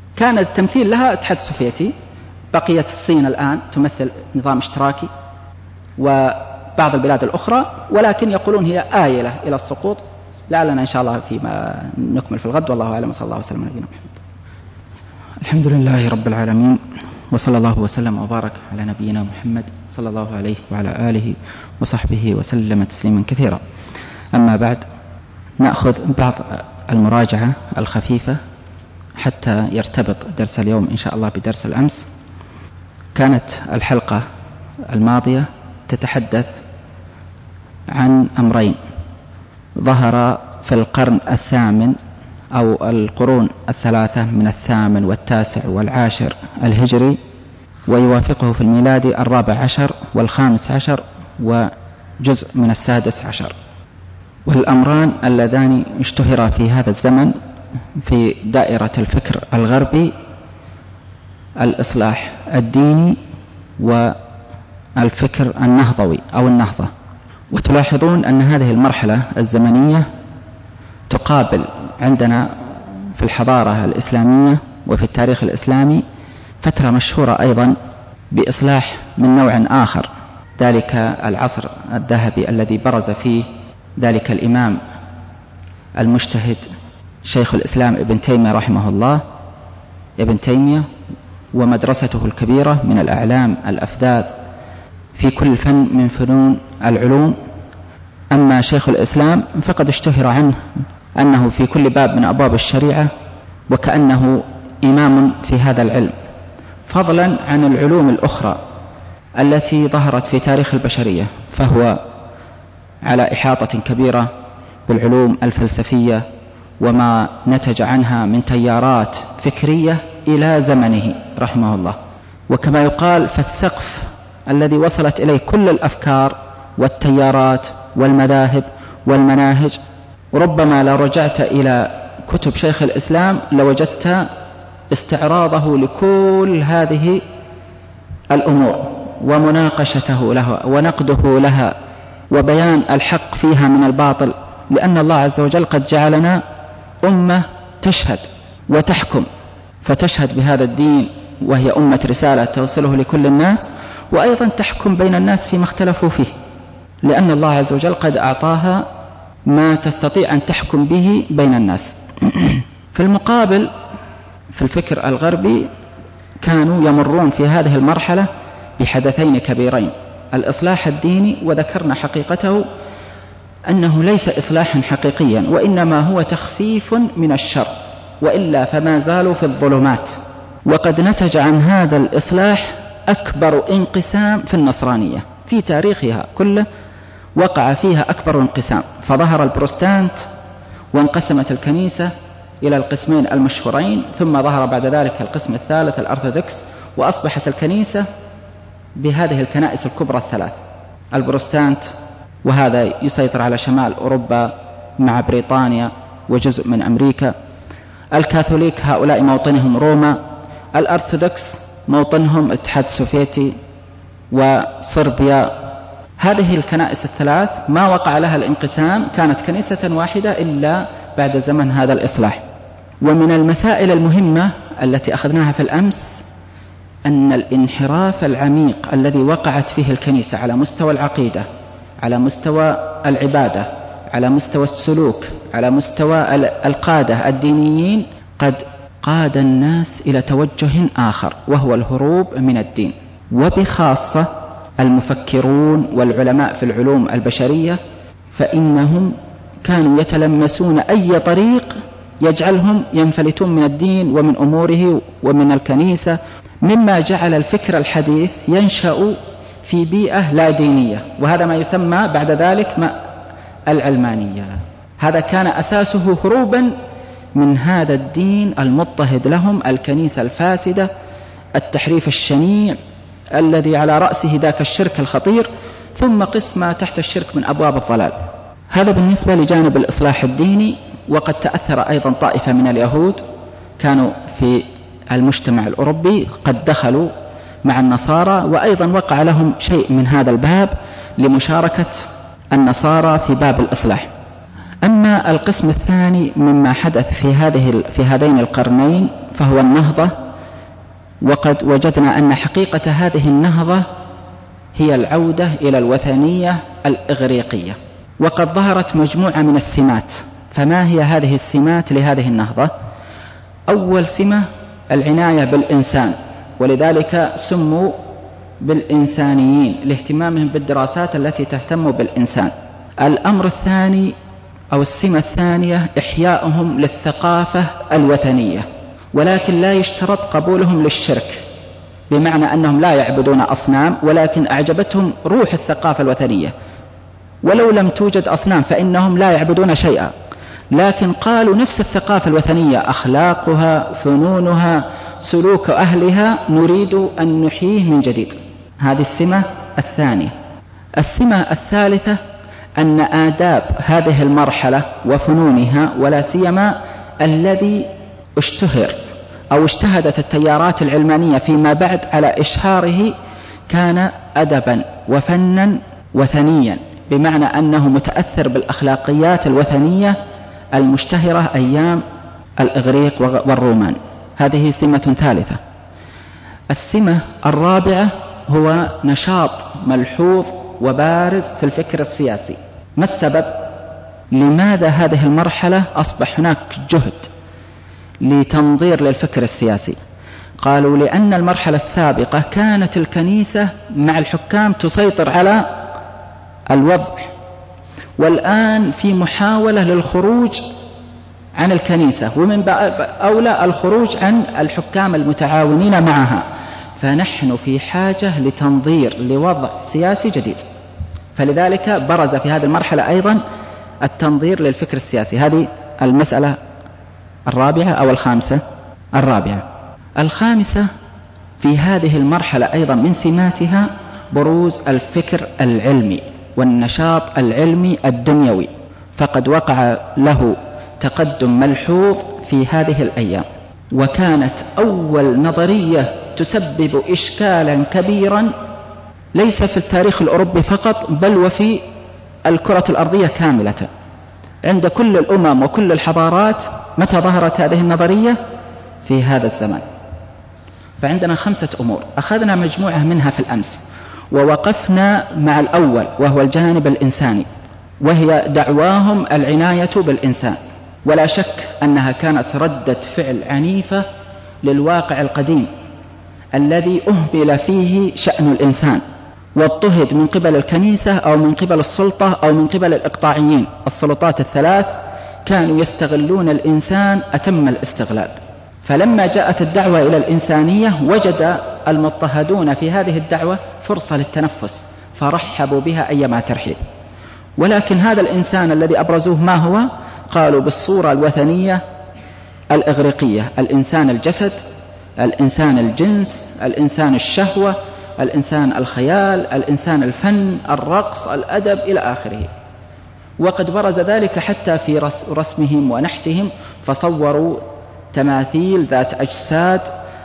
كان التمثيل لها الاتحاد السوفيتي، بقيت الصين الآن تمثل نظام اشتراكي وبعض البلاد الأخرى، ولكن يقولون هي آيلة إلى السقوط. لعلنا إن شاء الله فيما نكمل في الغد، والله أعلم، صلى الله وسلم على نبينا محمد. الحمد لله رب العالمين، وصلى الله وسلم وبارك على نبينا محمد صلى الله عليه وعلى آله وصحبه وسلم تسليما كثيرا. أما بعد، نأخذ بعض المراجعة الخفيفة حتى يرتبط درس اليوم إن شاء الله بدرس الأمس. كانت الحلقة الماضية تتحدث عن أمرين ظهر في القرن الثامن أو القرون الثلاثة من الثامن والتاسع والعاشر الهجري، ويوافقه في الميلادي الرابع عشر والخامس عشر وجزء من السادس عشر. والأمران اللذان اشتهرا في هذا الزمن في دائرة الفكر الغربي الإصلاح الديني والفكر النهضوي أو النهضة. وتلاحظون أن هذه المرحلة الزمنية تقابل عندنا في الحضارة الإسلامية وفي التاريخ الإسلامي فترة مشهورة أيضا بإصلاح من نوع آخر، ذلك العصر الذهبي الذي برز فيه ذلك الإمام المجتهد شيخ الإسلام ابن تيمية رحمه الله، ابن تيمية ومدرسته الكبيرة من الأعلام الأفذاذ في كل فن من فنون العلوم. أما شيخ الإسلام فقد اشتهر عنه أنه في كل باب من أبواب الشريعة وكأنه إمام في هذا العلم، فضلا عن العلوم الأخرى التي ظهرت في تاريخ البشرية، فهو على إحاطة كبيرة بالعلوم الفلسفية وما نتج عنها من تيارات فكرية إلى زمنه رحمه الله. وكما يقال فالسقف الذي وصلت إليه كل الأفكار والتيارات والمذاهب والمناهج، ربما لو رجعت إلى كتب شيخ الإسلام لوجدت استعراضه لكل هذه الأمور ومناقشته لها ونقده لها وبيان الحق فيها من الباطل، لأن الله عز وجل قد جعلنا أمة تشهد وتحكم، فتشهد بهذا الدين وهي أمة رسالة توصله لكل الناس، وأيضا تحكم بين الناس فيما اختلفوا فيه، لأن الله عز وجل قد أعطاها ما تستطيع أن تحكم به بين الناس. في المقابل في الفكر الغربي كانوا يمرون في هذه المرحلة بحدثين كبيرين: الإصلاح الديني، وذكرنا حقيقته أنه ليس إصلاحا حقيقيا وإنما هو تخفيف من الشر، وإلا فما زالوا في الظلمات. وقد نتج عن هذا الإصلاح أكبر انقسام في النصرانية في تاريخها كله، وقع فيها أكبر انقسام، فظهر البروتستانت وانقسمت الكنيسة إلى القسمين المشهورين، ثم ظهر بعد ذلك القسم الثالث الأرثوذكس، وأصبحت الكنيسة بهذه الكنائس الكبرى الثلاث: البروتستانت، وهذا يسيطر على شمال أوروبا مع بريطانيا وجزء من أمريكا، الكاثوليك هؤلاء موطنهم روما، الأرثوذكس موطنهم الاتحاد السوفيتي وصربيا. هذه الكنائس الثلاث ما وقع لها الانقسام، كانت كنيسة واحدة إلا بعد زمن هذا الإصلاح. ومن المسائل المهمة التي أخذناها في الأمس أن الانحراف العميق الذي وقعت فيه الكنيسة على مستوى العقيدة، على مستوى العبادة، على مستوى السلوك، على مستوى القادة الدينيين، قد قاد الناس إلى توجه آخر وهو الهروب من الدين. وبخاصة المفكرون والعلماء في العلوم البشرية، فإنهم كانوا يتلمسون أي طريق يجعلهم ينفلتون من الدين ومن أموره ومن الكنيسة، مما جعل الفكر الحديث ينشأ في بيئة لا دينية، وهذا ما يسمى بعد ذلك ما العلمانية. هذا كان أساسه هروبا من هذا الدين المضطهد لهم، الكنيسة الفاسدة، التحريف الشنيع الذي على رأسه ذاك الشرك الخطير، ثم قسم تحت الشرك من أبواب الضلال. هذا بالنسبة لجانب الإصلاح الديني. وقد تأثر أيضا طائفة من اليهود كانوا في المجتمع الأوروبي، قد دخلوا مع النصارى، وأيضا وقع لهم شيء من هذا الباب لمشاركة النصارى في باب الإصلاح. أما القسم الثاني مما حدث في هذه في هذين القرنين فهو النهضة، وقد وجدنا أن حقيقة هذه النهضة هي العودة إلى الوثنية الإغريقية، وقد ظهرت مجموعة من السمات. فما هي هذه السمات لهذه النهضة؟ أول سمة العناية بالإنسان، ولذلك سموا بالإنسانيين لاهتمامهم بالدراسات التي تهتم بالإنسان. الأمر الثاني أو السمة الثانية إحياؤهم للثقافة الوثنية، ولكن لا يشترط قبولهم للشرك، بمعنى أنهم لا يعبدون أصنام، ولكن أعجبتهم روح الثقافة الوثنية، ولو لم توجد أصنام فإنهم لا يعبدون شيئا، لكن قالوا نفس الثقافة الوثنية أخلاقها، فنونها، سلوك أهلها نريد أن نحييه من جديد. هذه السمة الثانية. السمة الثالثة أن آداب هذه المرحلة وفنونها، ولا سيما الذي اشتهر أو اجتهدت التيارات العلمانية فيما بعد على إشهاره، كان أدبا وفنا وثنيا، بمعنى أنه متأثر بالأخلاقيات الوثنية المشتهرة أيام الإغريق والرومان. هذه سمة ثالثة. السمة الرابعة هو نشاط ملحوظ وبارز في الفكر السياسي. ما السبب؟ لماذا هذه المرحلة أصبح هناك جهد لتنظير للفكر السياسي؟ قالوا لأن المرحلة السابقة كانت الكنيسة مع الحكام تسيطر على الوضع، والآن في محاولة للخروج عن الكنيسة، ومن أولى الخروج عن الحكام المتعاونين معها، فنحن في حاجة لتنظير لوضع سياسي جديد. فلذلك برز في هذه المرحلة أيضا التنظير للفكر السياسي. هذه المسألة الرابعة أو الخامسة؟ الرابعة. الخامسة في هذه المرحلة أيضا من سماتها بروز الفكر العلمي والنشاط العلمي الدنيوي، فقد وقع له تقدم ملحوظ في هذه الأيام، وكانت أول نظرية تسبب إشكالا كبيرا ليس في التاريخ الأوروبي فقط، بل وفي الكرة الأرضية كاملة عند كل الأمم وكل الحضارات. متى ظهرت هذه النظرية؟ في هذا الزمان. فعندنا خمسة أمور أخذنا مجموعة منها في الأمس، ووقفنا مع الأول وهو الجانب الإنساني، وهي دعواهم العناية بالإنسان. ولا شك أنها كانت ردة فعل عنيفة للواقع القديم الذي أهمل فيه شأن الإنسان، واضطهد من قبل الكنيسة أو من قبل السلطة أو من قبل الإقطاعيين. السلطات الثلاث كانوا يستغلون الإنسان أتم الاستغلال. فلما جاءت الدعوة إلى الإنسانية وجد المضطهدون في هذه الدعوة فرصة للتنفس، فرحبوا بها أيما ترحيب. ولكن هذا الإنسان الذي أبرزوه ما هو؟ قالوا بالصورة الوثنية الإغريقية: الإنسان الجسد، الإنسان الجنس، الإنسان الشهوة، الإنسان الخيال، الإنسان الفن، الرقص، الأدب، إلى آخره. وقد برز ذلك حتى في رسمهم ونحتهم، فصوروا تماثيل ذات أجساد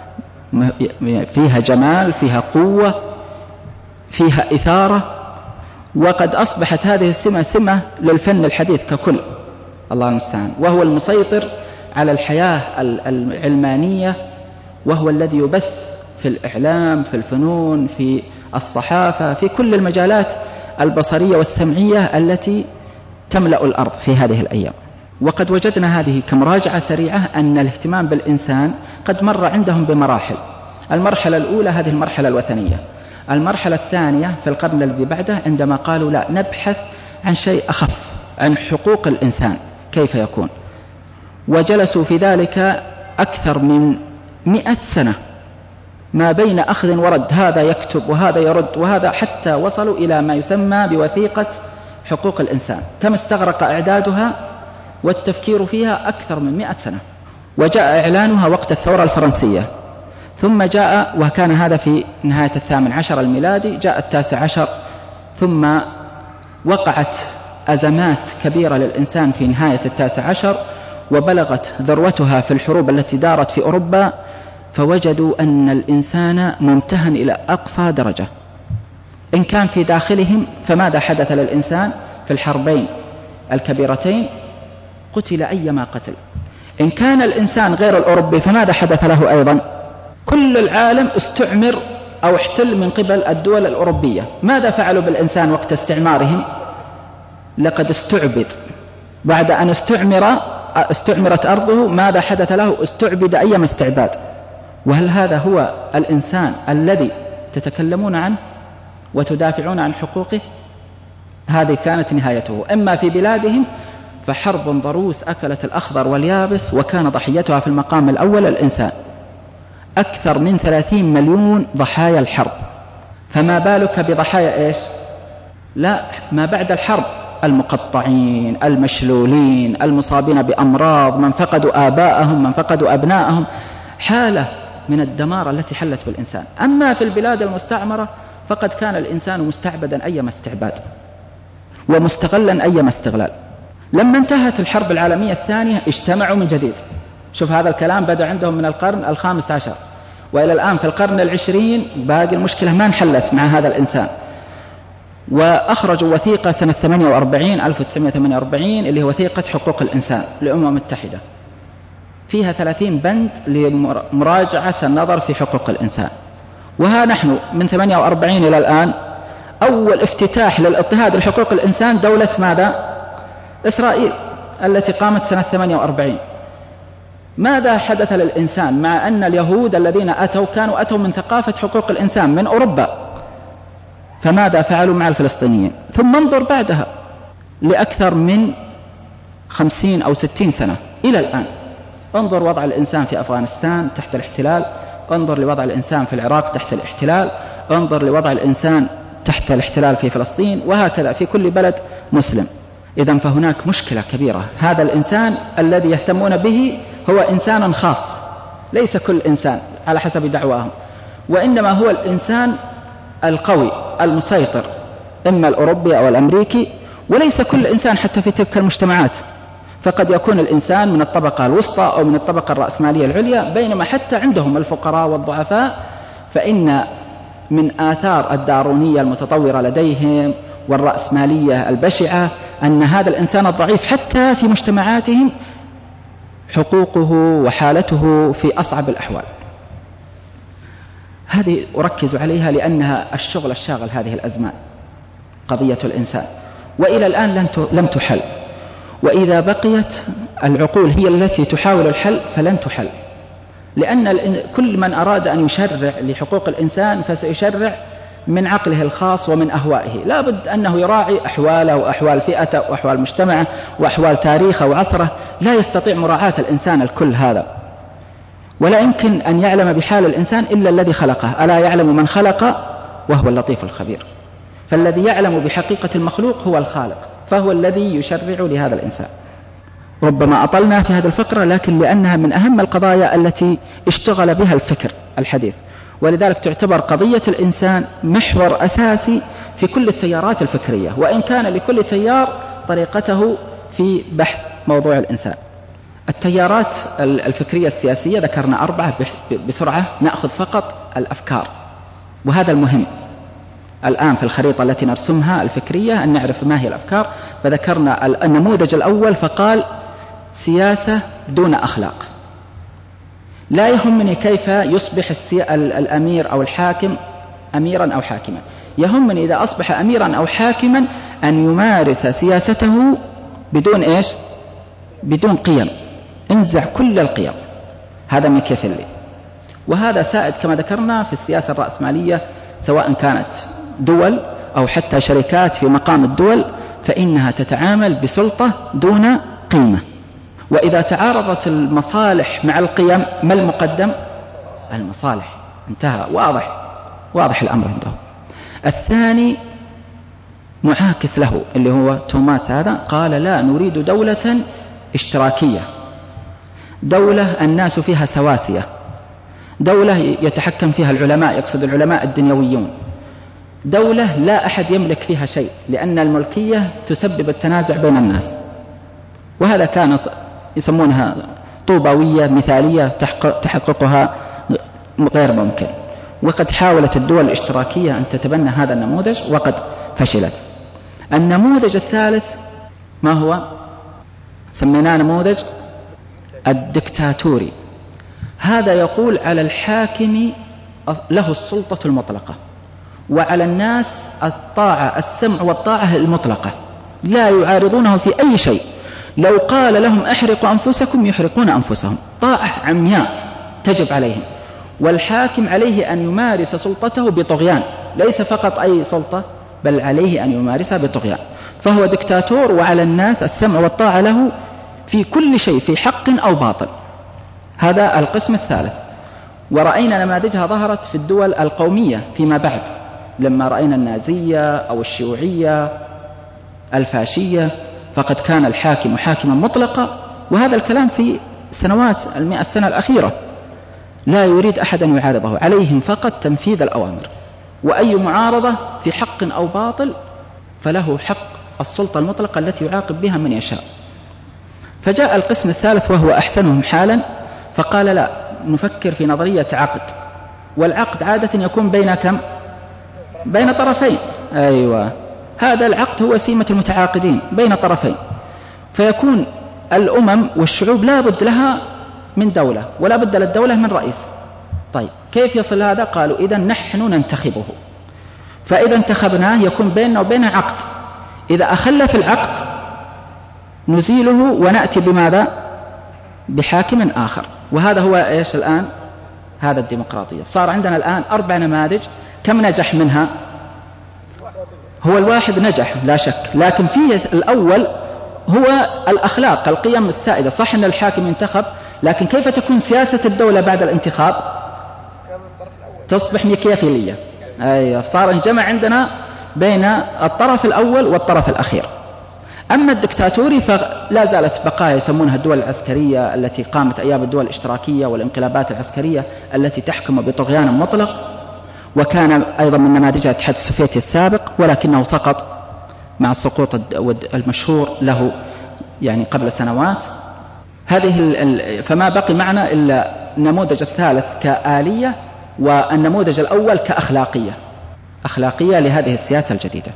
فيها جمال، فيها قوة، فيها إثارة. وقد أصبحت هذه السمة سمة للفن الحديث ككل، الله المستعان، وهو المسيطر على الحياة العلمانية، وهو الذي يبث في الإعلام، في الفنون، في الصحافة، في كل المجالات البصرية والسمعية التي تملأ الأرض في هذه الأيام. وقد وجدنا هذه كمراجعة سريعة أن الاهتمام بالإنسان قد مر عندهم بمراحل. المرحلة الأولى هذه المرحلة الوثنية. المرحلة الثانية في القرن الذي بعده عندما قالوا لا، نبحث عن شيء أخف، عن حقوق الإنسان كيف يكون. وجلسوا في ذلك أكثر من مئة سنة ما بين أخذ ورد، هذا يكتب وهذا يرد وهذا، حتى وصلوا إلى ما يسمى بوثيقة حقوق الإنسان. كم استغرق إعدادها والتفكير فيها؟ أكثر من مئة سنة. وجاء إعلانها وقت الثورة الفرنسية، ثم جاء، وكان هذا في نهاية الثامن عشر الميلادي، جاء التاسع عشر، ثم وقعت أزمات كبيرة للإنسان في نهاية التاسع عشر، وبلغت ذروتها في الحروب التي دارت في أوروبا، فوجدوا أن الإنسان ممتهن إلى أقصى درجة. إن كان في داخلهم، فماذا حدث للإنسان في الحربين الكبيرتين؟ قتل أيما قتل. إن كان الإنسان غير الأوروبي فماذا حدث له أيضا؟ كل العالم استعمر أو احتل من قبل الدول الأوروبية. ماذا فعلوا بالإنسان وقت استعمارهم؟ لقد استعبد. بعد أن استعمر استعمرت أرضه ماذا حدث له؟ استعبد أيما استعباد. وهل هذا هو الإنسان الذي تتكلمون عنه وتدافعون عن حقوقه؟ هذه كانت نهايته. إما في بلادهم فحرب ضروس أكلت الأخضر واليابس، وكان ضحيتها في المقام الأول الإنسان. أكثر من ثلاثين مليون ضحايا الحرب، فما بالك بضحايا إيش؟ لا، ما بعد الحرب، المقطعين، المشلولين، المصابين بأمراض، من فقدوا آباءهم، من فقدوا أبنائهم، حالة من الدمار التي حلت بالإنسان. أما في البلاد المستعمرة فقد كان الإنسان مستعبدا أيما استعباد ومستغلا أيما استغلال. لما انتهت الحرب العالمية الثانية اجتمعوا من جديد. شوف هذا الكلام بدأ عندهم من القرن الخامس عشر، وإلى الآن في القرن العشرين باقي المشكلة ما انحلت مع هذا الإنسان. وأخرجوا وثيقة سنة ثمانية وأربعين ألف وتسعمائة وثمانية وأربعين اللي هي وثيقة حقوق الإنسان للأمم المتحدة، فيها ثلاثين بند لمراجعة النظر في حقوق الإنسان. وها نحن من ثمانية وأربعين إلى الآن أول افتتاح للاضطهاد لحقوق الإنسان دولة ماذا؟ إسرائيل التي قامت سنة ثمانية وأربعين. ماذا حدث للإنسان مع أن اليهود الذين أتوا كانوا أتوا من ثقافة حقوق الإنسان من أوروبا؟ فماذا فعلوا مع الفلسطينيين؟ ثم انظر بعدها لأكثر من خمسين أو ستين سنة إلى الآن، انظر وضع الإنسان في أفغانستان تحت الاحتلال، انظر لوضع الإنسان في العراق تحت الاحتلال، انظر لوضع الإنسان تحت الاحتلال في فلسطين، وهكذا في كل بلد مسلم. إذن فهناك مشكلة كبيرة. هذا الإنسان الذي يهتمون به هو إنسان خاص، ليس كل إنسان على حسب دعواهم، وإنما هو الإنسان القوي المسيطر، إما الأوروبي أو الأمريكي، وليس كل إنسان حتى في تلك المجتمعات. فقد يكون الإنسان من الطبقة الوسطى أو من الطبقة الرأسمالية العليا، بينما حتى عندهم الفقراء والضعفاء، فإن من آثار الدارونية المتطورة لديهم والرأسمالية البشعة أن هذا الإنسان الضعيف حتى في مجتمعاتهم حقوقه وحالته في أصعب الأحوال. هذه أركز عليها لأنها الشغل الشاغل هذه الأزمان، قضية الإنسان، وإلى الآن لم تحل. وإذا بقيت العقول هي التي تحاول الحل فلن تحل، لأن كل من أراد أن يشرع لحقوق الإنسان فسيشرع من عقله الخاص ومن أهوائه، لا بد أنه يراعي أحواله وأحوال فئته وأحوال مجتمعه وأحوال تاريخه وعصره. لا يستطيع مراعاة الإنسان الكل هذا، ولا يمكن أن يعلم بحال الإنسان إلا الذي خلقه. ألا يعلم من خلق وهو اللطيف الخبير. فالذي يعلم بحقيقة المخلوق هو الخالق، فهو الذي يشرع لهذا الإنسان. ربما أطلنا في هذه الفقرة، لكن لأنها من أهم القضايا التي اشتغل بها الفكر الحديث، ولذلك تعتبر قضية الإنسان محور أساسي في كل التيارات الفكرية، وإن كان لكل تيار طريقته في بحث موضوع الإنسان. التيارات الفكرية السياسية ذكرنا أربعة بسرعة، نأخذ فقط الأفكار، وهذا المهم الآن في الخريطة التي نرسمها الفكرية أن نعرف ما هي الأفكار. فذكرنا النموذج الأول فقال سياسة دون أخلاق. لا يهمني كيف يصبح الأمير أو الحاكم أميرا أو حاكما، يهمني إذا أصبح أميرا أو حاكما أن يمارس سياسته بدون إيش؟ بدون قيم، انزع كل القيم. هذا ميكافيلي، وهذا سائد كما ذكرنا في السياسة الرأسمالية، سواء كانت دول أو حتى شركات في مقام الدول، فإنها تتعامل بسلطة دون قيمة. وإذا تعارضت المصالح مع القيم ما المقدم؟ المصالح. انتهى، واضح واضح الأمر عنده. الثاني معاكس له اللي هو توماس، هذا قال لا نريد دولة اشتراكية، دولة الناس فيها سواسية، دولة يتحكم فيها العلماء، يقصد العلماء الدنيويون، دولة لا أحد يملك فيها شيء، لأن الملكية تسبب التنازع بين الناس. وهذا كان يسمونها طوباوية مثالية تحققها غير ممكن. وقد حاولت الدول الاشتراكية أن تتبنى هذا النموذج وقد فشلت. النموذج الثالث ما هو؟ سميناه نموذج الدكتاتوري. هذا يقول على الحاكم له السلطة المطلقة، وعلى الناس الطاعة السمع والطاعة المطلقة، لا يعارضونه في أي شيء. لو قال لهم احرقوا أنفسكم يحرقون أنفسهم، طاعة عمياء تجب عليهم. والحاكم عليه أن يمارس سلطته بطغيان، ليس فقط أي سلطة بل عليه أن يمارسها بطغيان. فهو دكتاتور، وعلى الناس السمع والطاعة له في كل شيء، في حق أو باطل. هذا القسم الثالث. ورأينا نماذجها ظهرت في الدول القومية فيما بعد، لما رأينا النازية أو الشيوعية الفاشية، فقد كان الحاكم حاكما مطلقا، وهذا الكلام في سنوات المئة السنة الأخيرة، لا يريد أحد أن يعارضه، عليهم فقط تنفيذ الأوامر، وأي معارضة في حق أو باطل فله حق السلطة المطلقة التي يعاقب بها من يشاء. فجاء القسم الثالث وهو أحسنهم حالا، فقال لا، نفكر في نظرية عقد. والعقد عادة يكون بين كم؟ بين طرفين. أيوة، هذا العقد هو سيمة المتعاقدين بين طرفين. فيكون الأمم والشعوب لا بد لها من دولة، ولا بد للدولة من رئيس. طيب كيف يصل هذا؟ قالوا إذا نحن ننتخبه، فإذا انتخبناه يكون بيننا وبينه عقد، إذا أخل في العقد نزيله ونأتي بماذا؟ بحاكم آخر. وهذا هو إيش الآن؟ هذا الديمقراطية. صار عندنا الآن أربع نماذج، كم نجح منها؟ هو الواحد نجح لا شك، لكن فيه الأول هو الأخلاق، القيم السائدة. صح أن الحاكم ينتخب، لكن كيف تكون سياسة الدولة بعد الانتخاب؟ تصبح ميكافيلية. أيوة، صار انجمع عندنا بين الطرف الأول والطرف الأخير. أما الدكتاتوري فلا زالت بقايا يسمونها الدول العسكرية التي قامت أيام الدول الاشتراكية والانقلابات العسكرية التي تحكم بطغيان مطلق، وكان أيضا من نماذجها الاتحاد السوفيتي السابق، ولكنه سقط مع السقوط المشهور له يعني قبل سنوات. هذه فما بقي معنا إلا النموذج الثالث كآلية، والنموذج الأول كأخلاقية، أخلاقية لهذه السياسة الجديدة.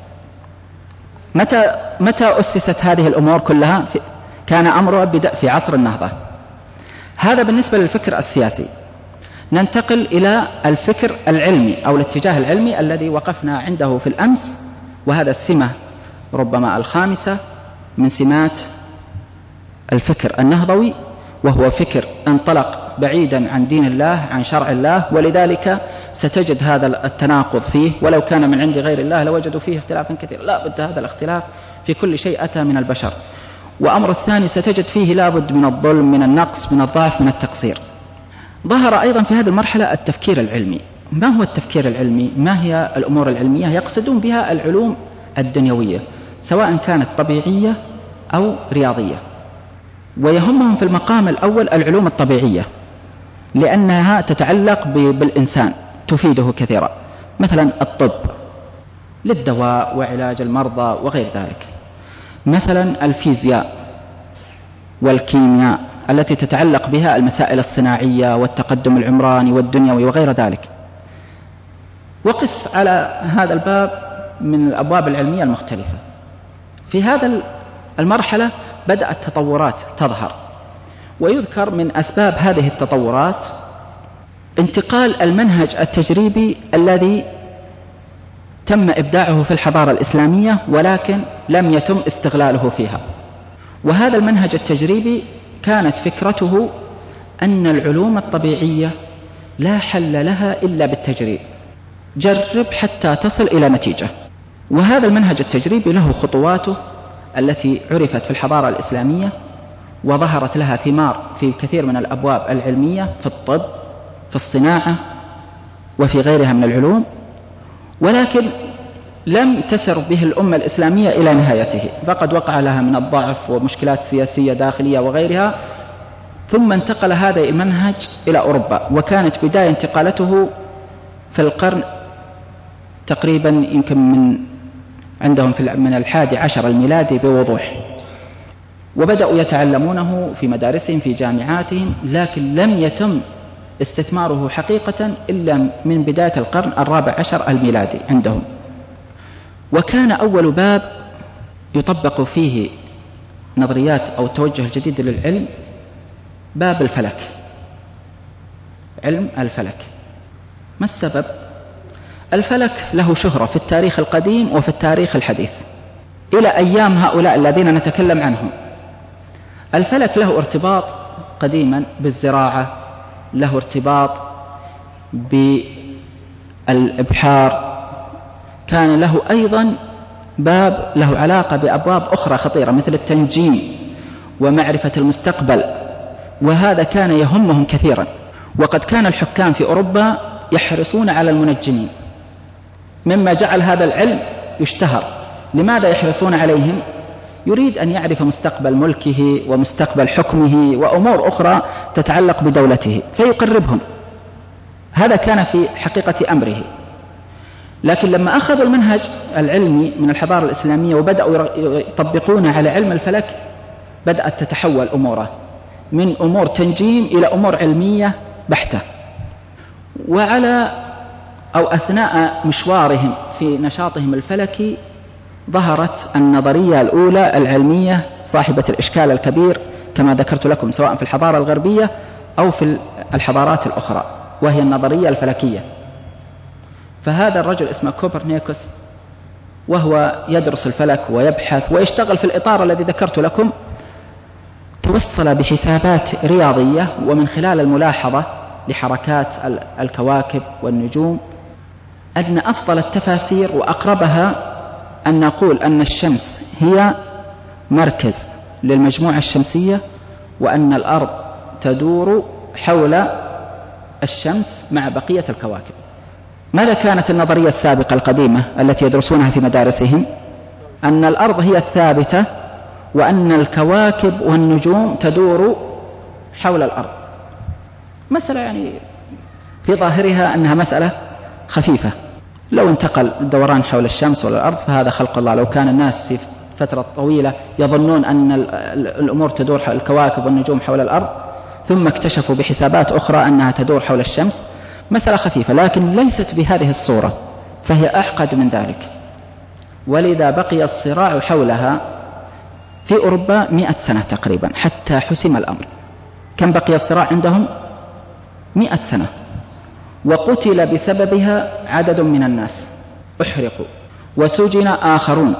متى متى أسست هذه الأمور كلها؟ كان أمرها بدأ في عصر النهضة. هذا بالنسبة للفكر السياسي. ننتقل إلى الفكر العلمي أو الاتجاه العلمي الذي وقفنا عنده في الأمس، وهذا السمة ربما الخامسة من سمات الفكر النهضوي، وهو فكر انطلق بعيدا عن دين الله، عن شرع الله، ولذلك ستجد هذا التناقض فيه، ولو كان من عند غير الله لوجدوا فيه اختلافا كثيرا. لا بد هذا الاختلاف في كل شيء أتى من البشر. وأمر الثاني ستجد فيه لا بد من الظلم، من النقص، من الضعف، من التقصير. ظهر أيضا في هذه المرحلة التفكير العلمي. ما هو التفكير العلمي؟ ما هي الأمور العلمية؟ يقصدون بها العلوم الدنيوية، سواء كانت طبيعية أو رياضية. ويهمهم في المقام الأول العلوم الطبيعية، لأنها تتعلق بالإنسان، تفيده كثيرا، مثلا الطب للدواء وعلاج المرضى وغير ذلك، مثلا الفيزياء والكيمياء التي تتعلق بها المسائل الصناعية والتقدم العمراني والدنيوي وغير ذلك. وقس على هذا الباب من الأبواب العلمية المختلفة. في هذا المرحلة بدأت تطورات تظهر، ويذكر من أسباب هذه التطورات انتقال المنهج التجريبي الذي تم إبداعه في الحضارة الإسلامية ولكن لم يتم استغلاله فيها. وهذا المنهج التجريبي كانت فكرته أن العلوم الطبيعية لا حل لها إلا بالتجريب، جرب حتى تصل إلى نتيجة. وهذا المنهج التجريبي له خطواته التي عرفت في الحضارة الإسلامية، وظهرت لها ثمار في كثير من الأبواب العلمية، في الطب، في الصناعة، وفي غيرها من العلوم، ولكن لم تسر به الأمة الإسلامية إلى نهايته، فقد وقع لها من الضعف ومشكلات سياسية داخلية وغيرها. ثم انتقل هذا المنهج إلى أوروبا، وكانت بداية انتقالته في القرن تقريبا يمكن من عندهم في من الحادي عشر الميلادي بوضوح، وبدأوا يتعلمونه في مدارسهم في جامعاتهم، لكن لم يتم استثماره حقيقة إلا من بداية القرن الرابع عشر الميلادي عندهم. وكان أول باب يطبق فيه النظريات أو التوجه الجديد للعلم باب الفلك، علم الفلك. ما السبب؟ الفلك له شهرة في التاريخ القديم وفي التاريخ الحديث إلى أيام هؤلاء الذين نتكلم عنهم. الفلك له ارتباط قديما بالزراعة، له ارتباط بالإبحار، كان له أيضا باب له علاقة بأبواب أخرى خطيرة مثل التنجيم ومعرفة المستقبل، وهذا كان يهمهم كثيرا. وقد كان الحكام في أوروبا يحرصون على المنجمين، مما جعل هذا العلم يشتهر. لماذا يحرصون عليهم؟ يريد أن يعرف مستقبل ملكه ومستقبل حكمه وأمور أخرى تتعلق بدولته فيقربهم. هذا كان في حقيقة أمره. لكن لما أخذوا المنهج العلمي من الحضارة الإسلامية وبدأوا يطبقون على علم الفلك، بدأت تتحول أموره من أمور تنجيم إلى أمور علمية بحتة. وعلى أو أثناء مشوارهم في نشاطهم الفلكي ظهرت النظرية الأولى العلمية صاحبة الإشكال الكبير كما ذكرت لكم، سواء في الحضارة الغربية أو في الحضارات الأخرى، وهي النظرية الفلكية. فهذا الرجل اسمه كوبرنيكوس، وهو يدرس الفلك ويبحث ويشتغل في الإطار الذي ذكرت لكم، توصل بحسابات رياضية ومن خلال الملاحظة لحركات الكواكب والنجوم أن أفضل التفاسير وأقربها أن نقول أن الشمس هي مركز للمجموعة الشمسية، وأن الأرض تدور حول الشمس مع بقية الكواكب. ماذا كانت النظرية السابقة القديمة التي يدرسونها في مدارسهم؟ أن الأرض هي الثابتة وأن الكواكب والنجوم تدور حول الأرض. مسألة يعني في ظاهرها أنها مسألة خفيفة، لو انتقل الدوران حول الشمس ولا الأرض فهذا خلق الله. لو كان الناس في فترة طويلة يظنون أن الأمور تدور حول الكواكب والنجوم حول الأرض ثم اكتشفوا بحسابات أخرى أنها تدور حول الشمس، مسألة خفيفة، لكن ليست بهذه الصورة، فهي أعقد من ذلك. ولذا بقي الصراع حولها في أوروبا مئة سنة تقريبا حتى حسم الأمر. كم بقي الصراع عندهم؟ مئة سنة. وقتل بسببها عدد من الناس، احرقوا وسجن آخرون،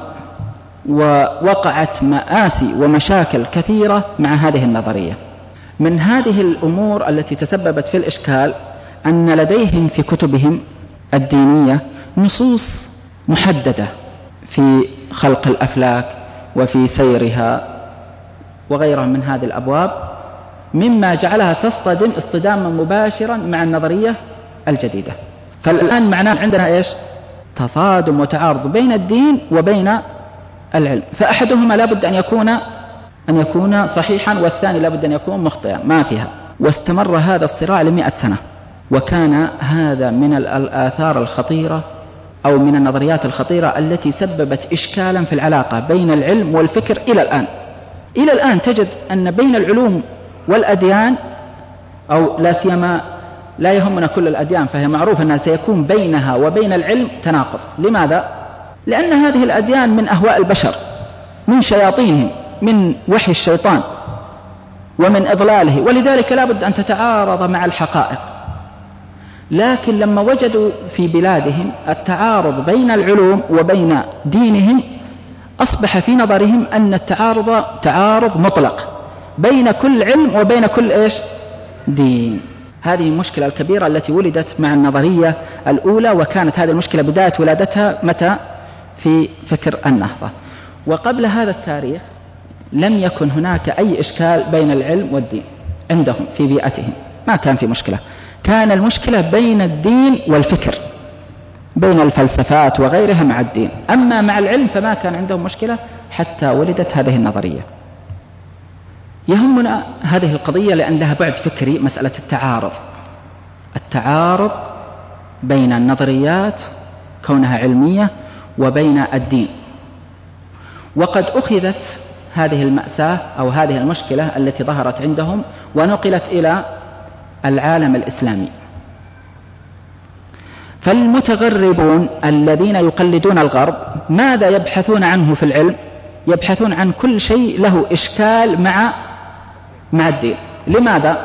ووقعت مآسي ومشاكل كثيرة مع هذه النظرية. من هذه الأمور التي تسببت في الإشكال أن لديهم في كتبهم الدينية نصوص محددة في خلق الأفلاك وفي سيرها وغيرها من هذه الأبواب، مما جعلها تصطدم اصطداما مباشرا مع النظرية الجديدة. فالآن معناه عندنا إيش؟ تصادم وتعارض بين الدين وبين العلم، فأحدهما لابد أن يكون أن يكون صحيحا والثاني لابد أن يكون مخطئا، ما فيها. واستمر هذا الصراع لمئة سنة، وكان هذا من الآثار الخطيرة أو من النظريات الخطيرة التي سببت إشكالا في العلاقة بين العلم والفكر إلى الآن. إلى الآن تجد أن بين العلوم والأديان، أو لا سيما لا يهمنا كل الأديان، فهي معروف أنها سيكون بينها وبين العلم تناقض. لماذا؟ لأن هذه الأديان من أهواء البشر، من شياطينهم، من وحي الشيطان ومن إضلاله، ولذلك لا بد أن تتعارض مع الحقائق. لكن لما وجدوا في بلادهم التعارض بين العلوم وبين دينهم، أصبح في نظرهم أن التعارض تعارض مطلق بين كل علم وبين كل إيش؟ دين. هذه المشكلة الكبيرة التي ولدت مع النظرية الأولى، وكانت هذه المشكلة بداية ولادتها متى؟ في فكر النهضة. وقبل هذا التاريخ لم يكن هناك أي إشكال بين العلم والدين عندهم في بيئتهم، ما كان في مشكلة. كان المشكلة بين الدين والفكر، بين الفلسفات وغيرها مع الدين. أما مع العلم فما كان عندهم مشكلة حتى ولدت هذه النظرية. يهمنا هذه القضية لأن لها بعد فكري، مسألة التعارض التعارض بين النظريات كونها علمية وبين الدين. وقد أخذت هذه المأساة أو هذه المشكلة التي ظهرت عندهم ونقلت إلى العالم الإسلامي. فالمتغربون الذين يقلدون الغرب ماذا يبحثون عنه في العلم؟ يبحثون عن كل شيء له إشكال مع مع الدين. لماذا؟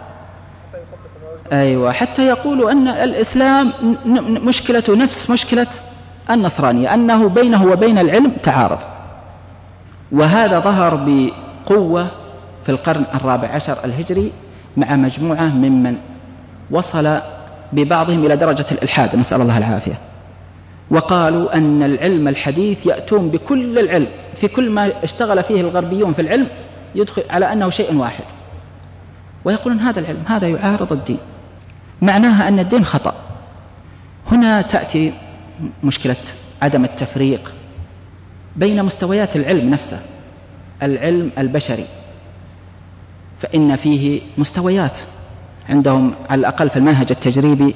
أيوة، حتى يقولوا أن الإسلام مشكلته نفس مشكلة النصرانية، أنه بينه وبين العلم تعارض. وهذا ظهر بقوة في القرن الرابع عشر الهجري مع مجموعة ممن وصل ببعضهم إلى درجة الإلحاد، نسأل الله العافية، وقالوا أن العلم الحديث يأتون بكل العلم في كل ما اشتغل فيه الغربيون في العلم يدخل على أنه شيء واحد، ويقولون هذا العلم هذا يعارض الدين، معناها أن الدين خطأ. هنا تأتي مشكلة عدم التفريق بين مستويات العلم نفسه. العلم البشري فإن فيه مستويات، عندهم على الأقل في المنهج التجريبي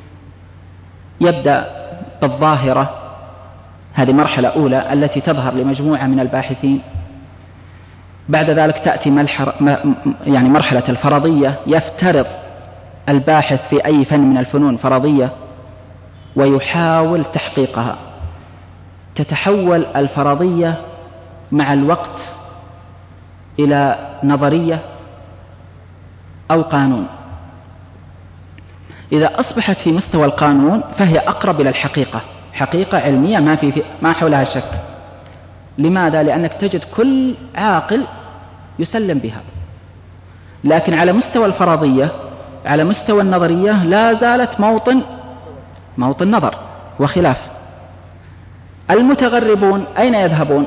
يبدأ بالظاهرة، هذه مرحلة أولى التي تظهر لمجموعة من الباحثين. بعد ذلك تأتي يعني مرحلة الفرضية، يفترض الباحث في أي فن من الفنون فرضية ويحاول تحقيقها. تتحول الفرضية مع الوقت إلى نظرية أو قانون. إذا أصبحت في مستوى القانون فهي أقرب إلى الحقيقة، حقيقة علمية ما في ما حولها شك. لماذا؟ لأنك تجد كل عاقل يسلم بها. لكن على مستوى الفرضية، على مستوى النظرية، لا زالت موطن موطن نظر وخلاف. المتغربون أين يذهبون؟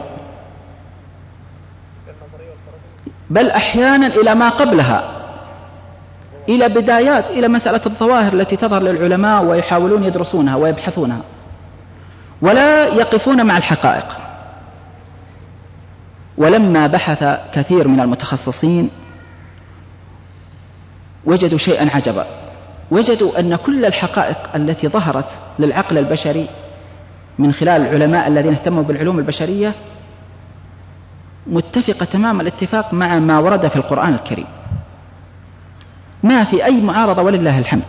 بل أحيانا إلى ما قبلها، إلى بدايات، إلى مسألة الظواهر التي تظهر للعلماء ويحاولون يدرسونها ويبحثونها، ولا يقفون مع الحقائق. ولما بحث كثير من المتخصصين وجدوا شيئا عجبا، وجدوا أن كل الحقائق التي ظهرت للعقل البشري من خلال العلماء الذين اهتموا بالعلوم البشرية متفقة تمام الاتفاق مع ما ورد في القرآن الكريم، ما في أي معارضة ولله الحمد.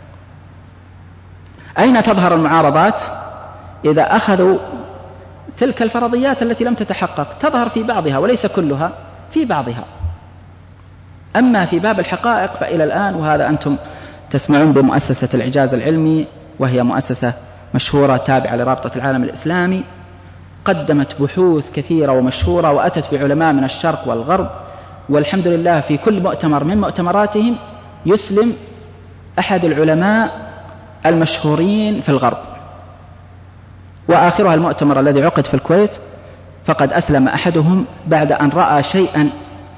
أين تظهر المعارضات؟ إذا أخذوا تلك الفرضيات التي لم تتحقق، تظهر في بعضها وليس كلها، في بعضها. أما في باب الحقائق فإلى الآن، وهذا أنتم تسمعون بمؤسسة الإعجاز العلمي، وهي مؤسسة مشهورة تابعة لرابطة العالم الإسلامي، قدمت بحوث كثيرة ومشهورة وأتت بعلماء من الشرق والغرب، والحمد لله في كل مؤتمر من مؤتمراتهم يسلم أحد العلماء المشهورين في الغرب. وآخرها المؤتمر الذي عقد في الكويت، فقد أسلم أحدهم بعد أن رأى شيئا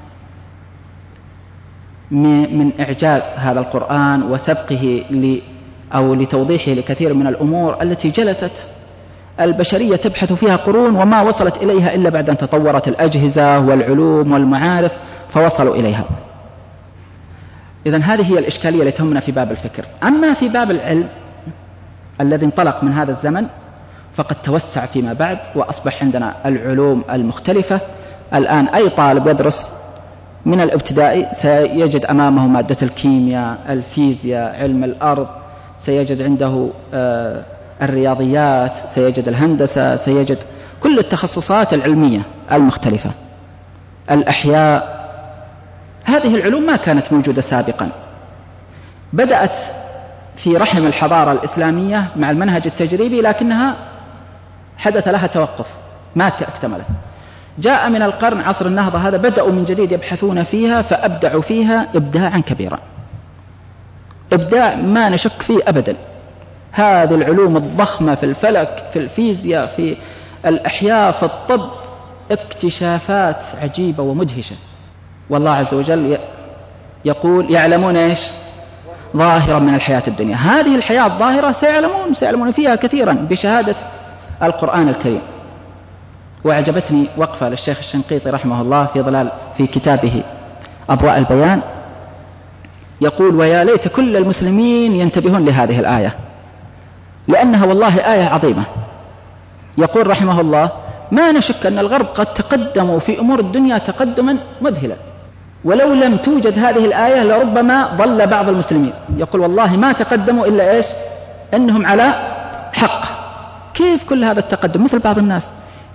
من إعجاز هذا القرآن وسبقه ل أو لتوضيحه لكثير من الأمور التي جلست البشرية تبحث فيها قرون وما وصلت إليها إلا بعد أن تطورت الأجهزة والعلوم والمعارف فوصلوا إليها. إذن هذه هي الإشكالية التي تهمنا في باب الفكر. أما في باب العلم الذي انطلق من هذا الزمن فقد توسع فيما بعد، وأصبح عندنا العلوم المختلفة. الآن أي طالب يدرس من الابتدائي سيجد أمامه مادة الكيمياء، الفيزياء، علم الأرض، سيجد عنده آه الرياضيات، سيجد الهندسة، سيجد كل التخصصات العلمية المختلفة، الأحياء. هذه العلوم ما كانت موجودة سابقا، بدأت في رحم الحضارة الإسلامية مع المنهج التجريبي، لكنها حدث لها توقف ما اكتملت. جاء من القرن عصر النهضة هذا بدأوا من جديد يبحثون فيها، فأبدعوا فيها إبداعا كبيرا، إبداع ما نشك فيه أبدا. هذه العلوم الضخمة في الفلك، في الفيزياء، في الأحياء، في الطب، اكتشافات عجيبة ومدهشة. والله عز وجل يقول يعلمون إيش؟ ظاهرا من الحياة الدنيا. هذه الحياة الظاهرة سيعلمون سيعلمون فيها كثيرا بشهادة القرآن الكريم. وأعجبتني وقفة للشيخ الشنقيطي رحمه الله في ظلال في كتابه أضواء البيان، يقول: ويا ليت كل المسلمين ينتبهون لهذه الآية، لأنها والله آية عظيمة. يقول رحمه الله: ما نشك أن الغرب قد تقدموا في أمور الدنيا تقدما مذهلا، ولو لم توجد هذه الآية لربما ضل بعض المسلمين. يقول: والله ما تقدموا إلا إيش؟ أنهم على حق. كيف كل هذا التقدم؟ مثل بعض الناس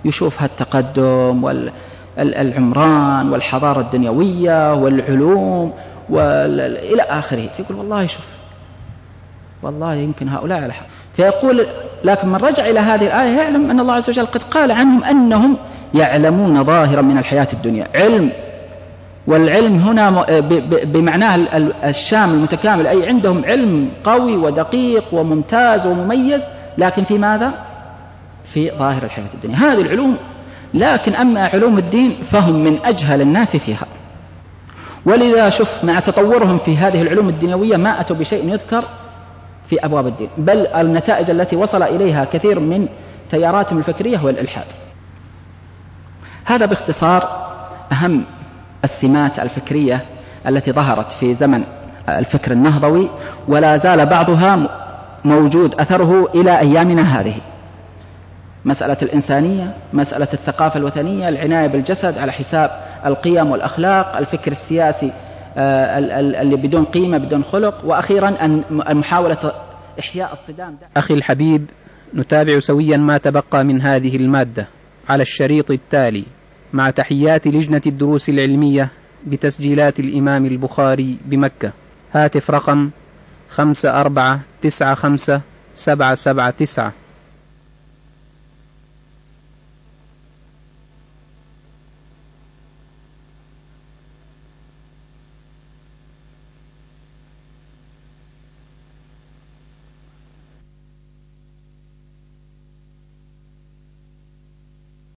يشوف هالتقدم والعمران والحضارة الدنيوية والعلوم إلى آخره، فيقول والله شوف والله يمكن هؤلاء على حق. فيقول لكن من رجع إلى هذه الآية يعلم أن الله عز وجل قد قال عنهم أنهم يعلمون ظاهرا من الحياة الدنيا، علم، والعلم هنا بمعناه الشامل المتكامل، أي عندهم علم قوي ودقيق وممتاز ومميز، لكن في ماذا؟ في ظاهر الحياة الدنيا. هذه العلوم، لكن أما علوم الدين فهم من أجهل الناس فيها. ولذا شوف مع تطورهم في هذه العلوم الدنيوية ما أتوا بشيء يذكر في أبواب الدين، بل النتائج التي وصل إليها كثير من تياراتهم الفكرية هو الإلحاد. هذا باختصار أهم السمات الفكرية التي ظهرت في زمن الفكر النهضوي، ولا زال بعضها موجود أثره إلى أيامنا هذه. مسألة الإنسانية، مسألة الثقافة الوثنية، العناية بالجسد على حساب القيم والأخلاق، الفكر السياسي اللي بدون قيمة بدون خلق، وأخيرا المحاولة إحياء الصدام. أخي الحبيب، نتابع سويا ما تبقى من هذه المادة على الشريط التالي مع تحيات لجنة الدروس العلمية بتسجيلات الإمام البخاري بمكة. هاتف رقم خمسة أربعة تسعة خمسة سبعة سبعة تسعة.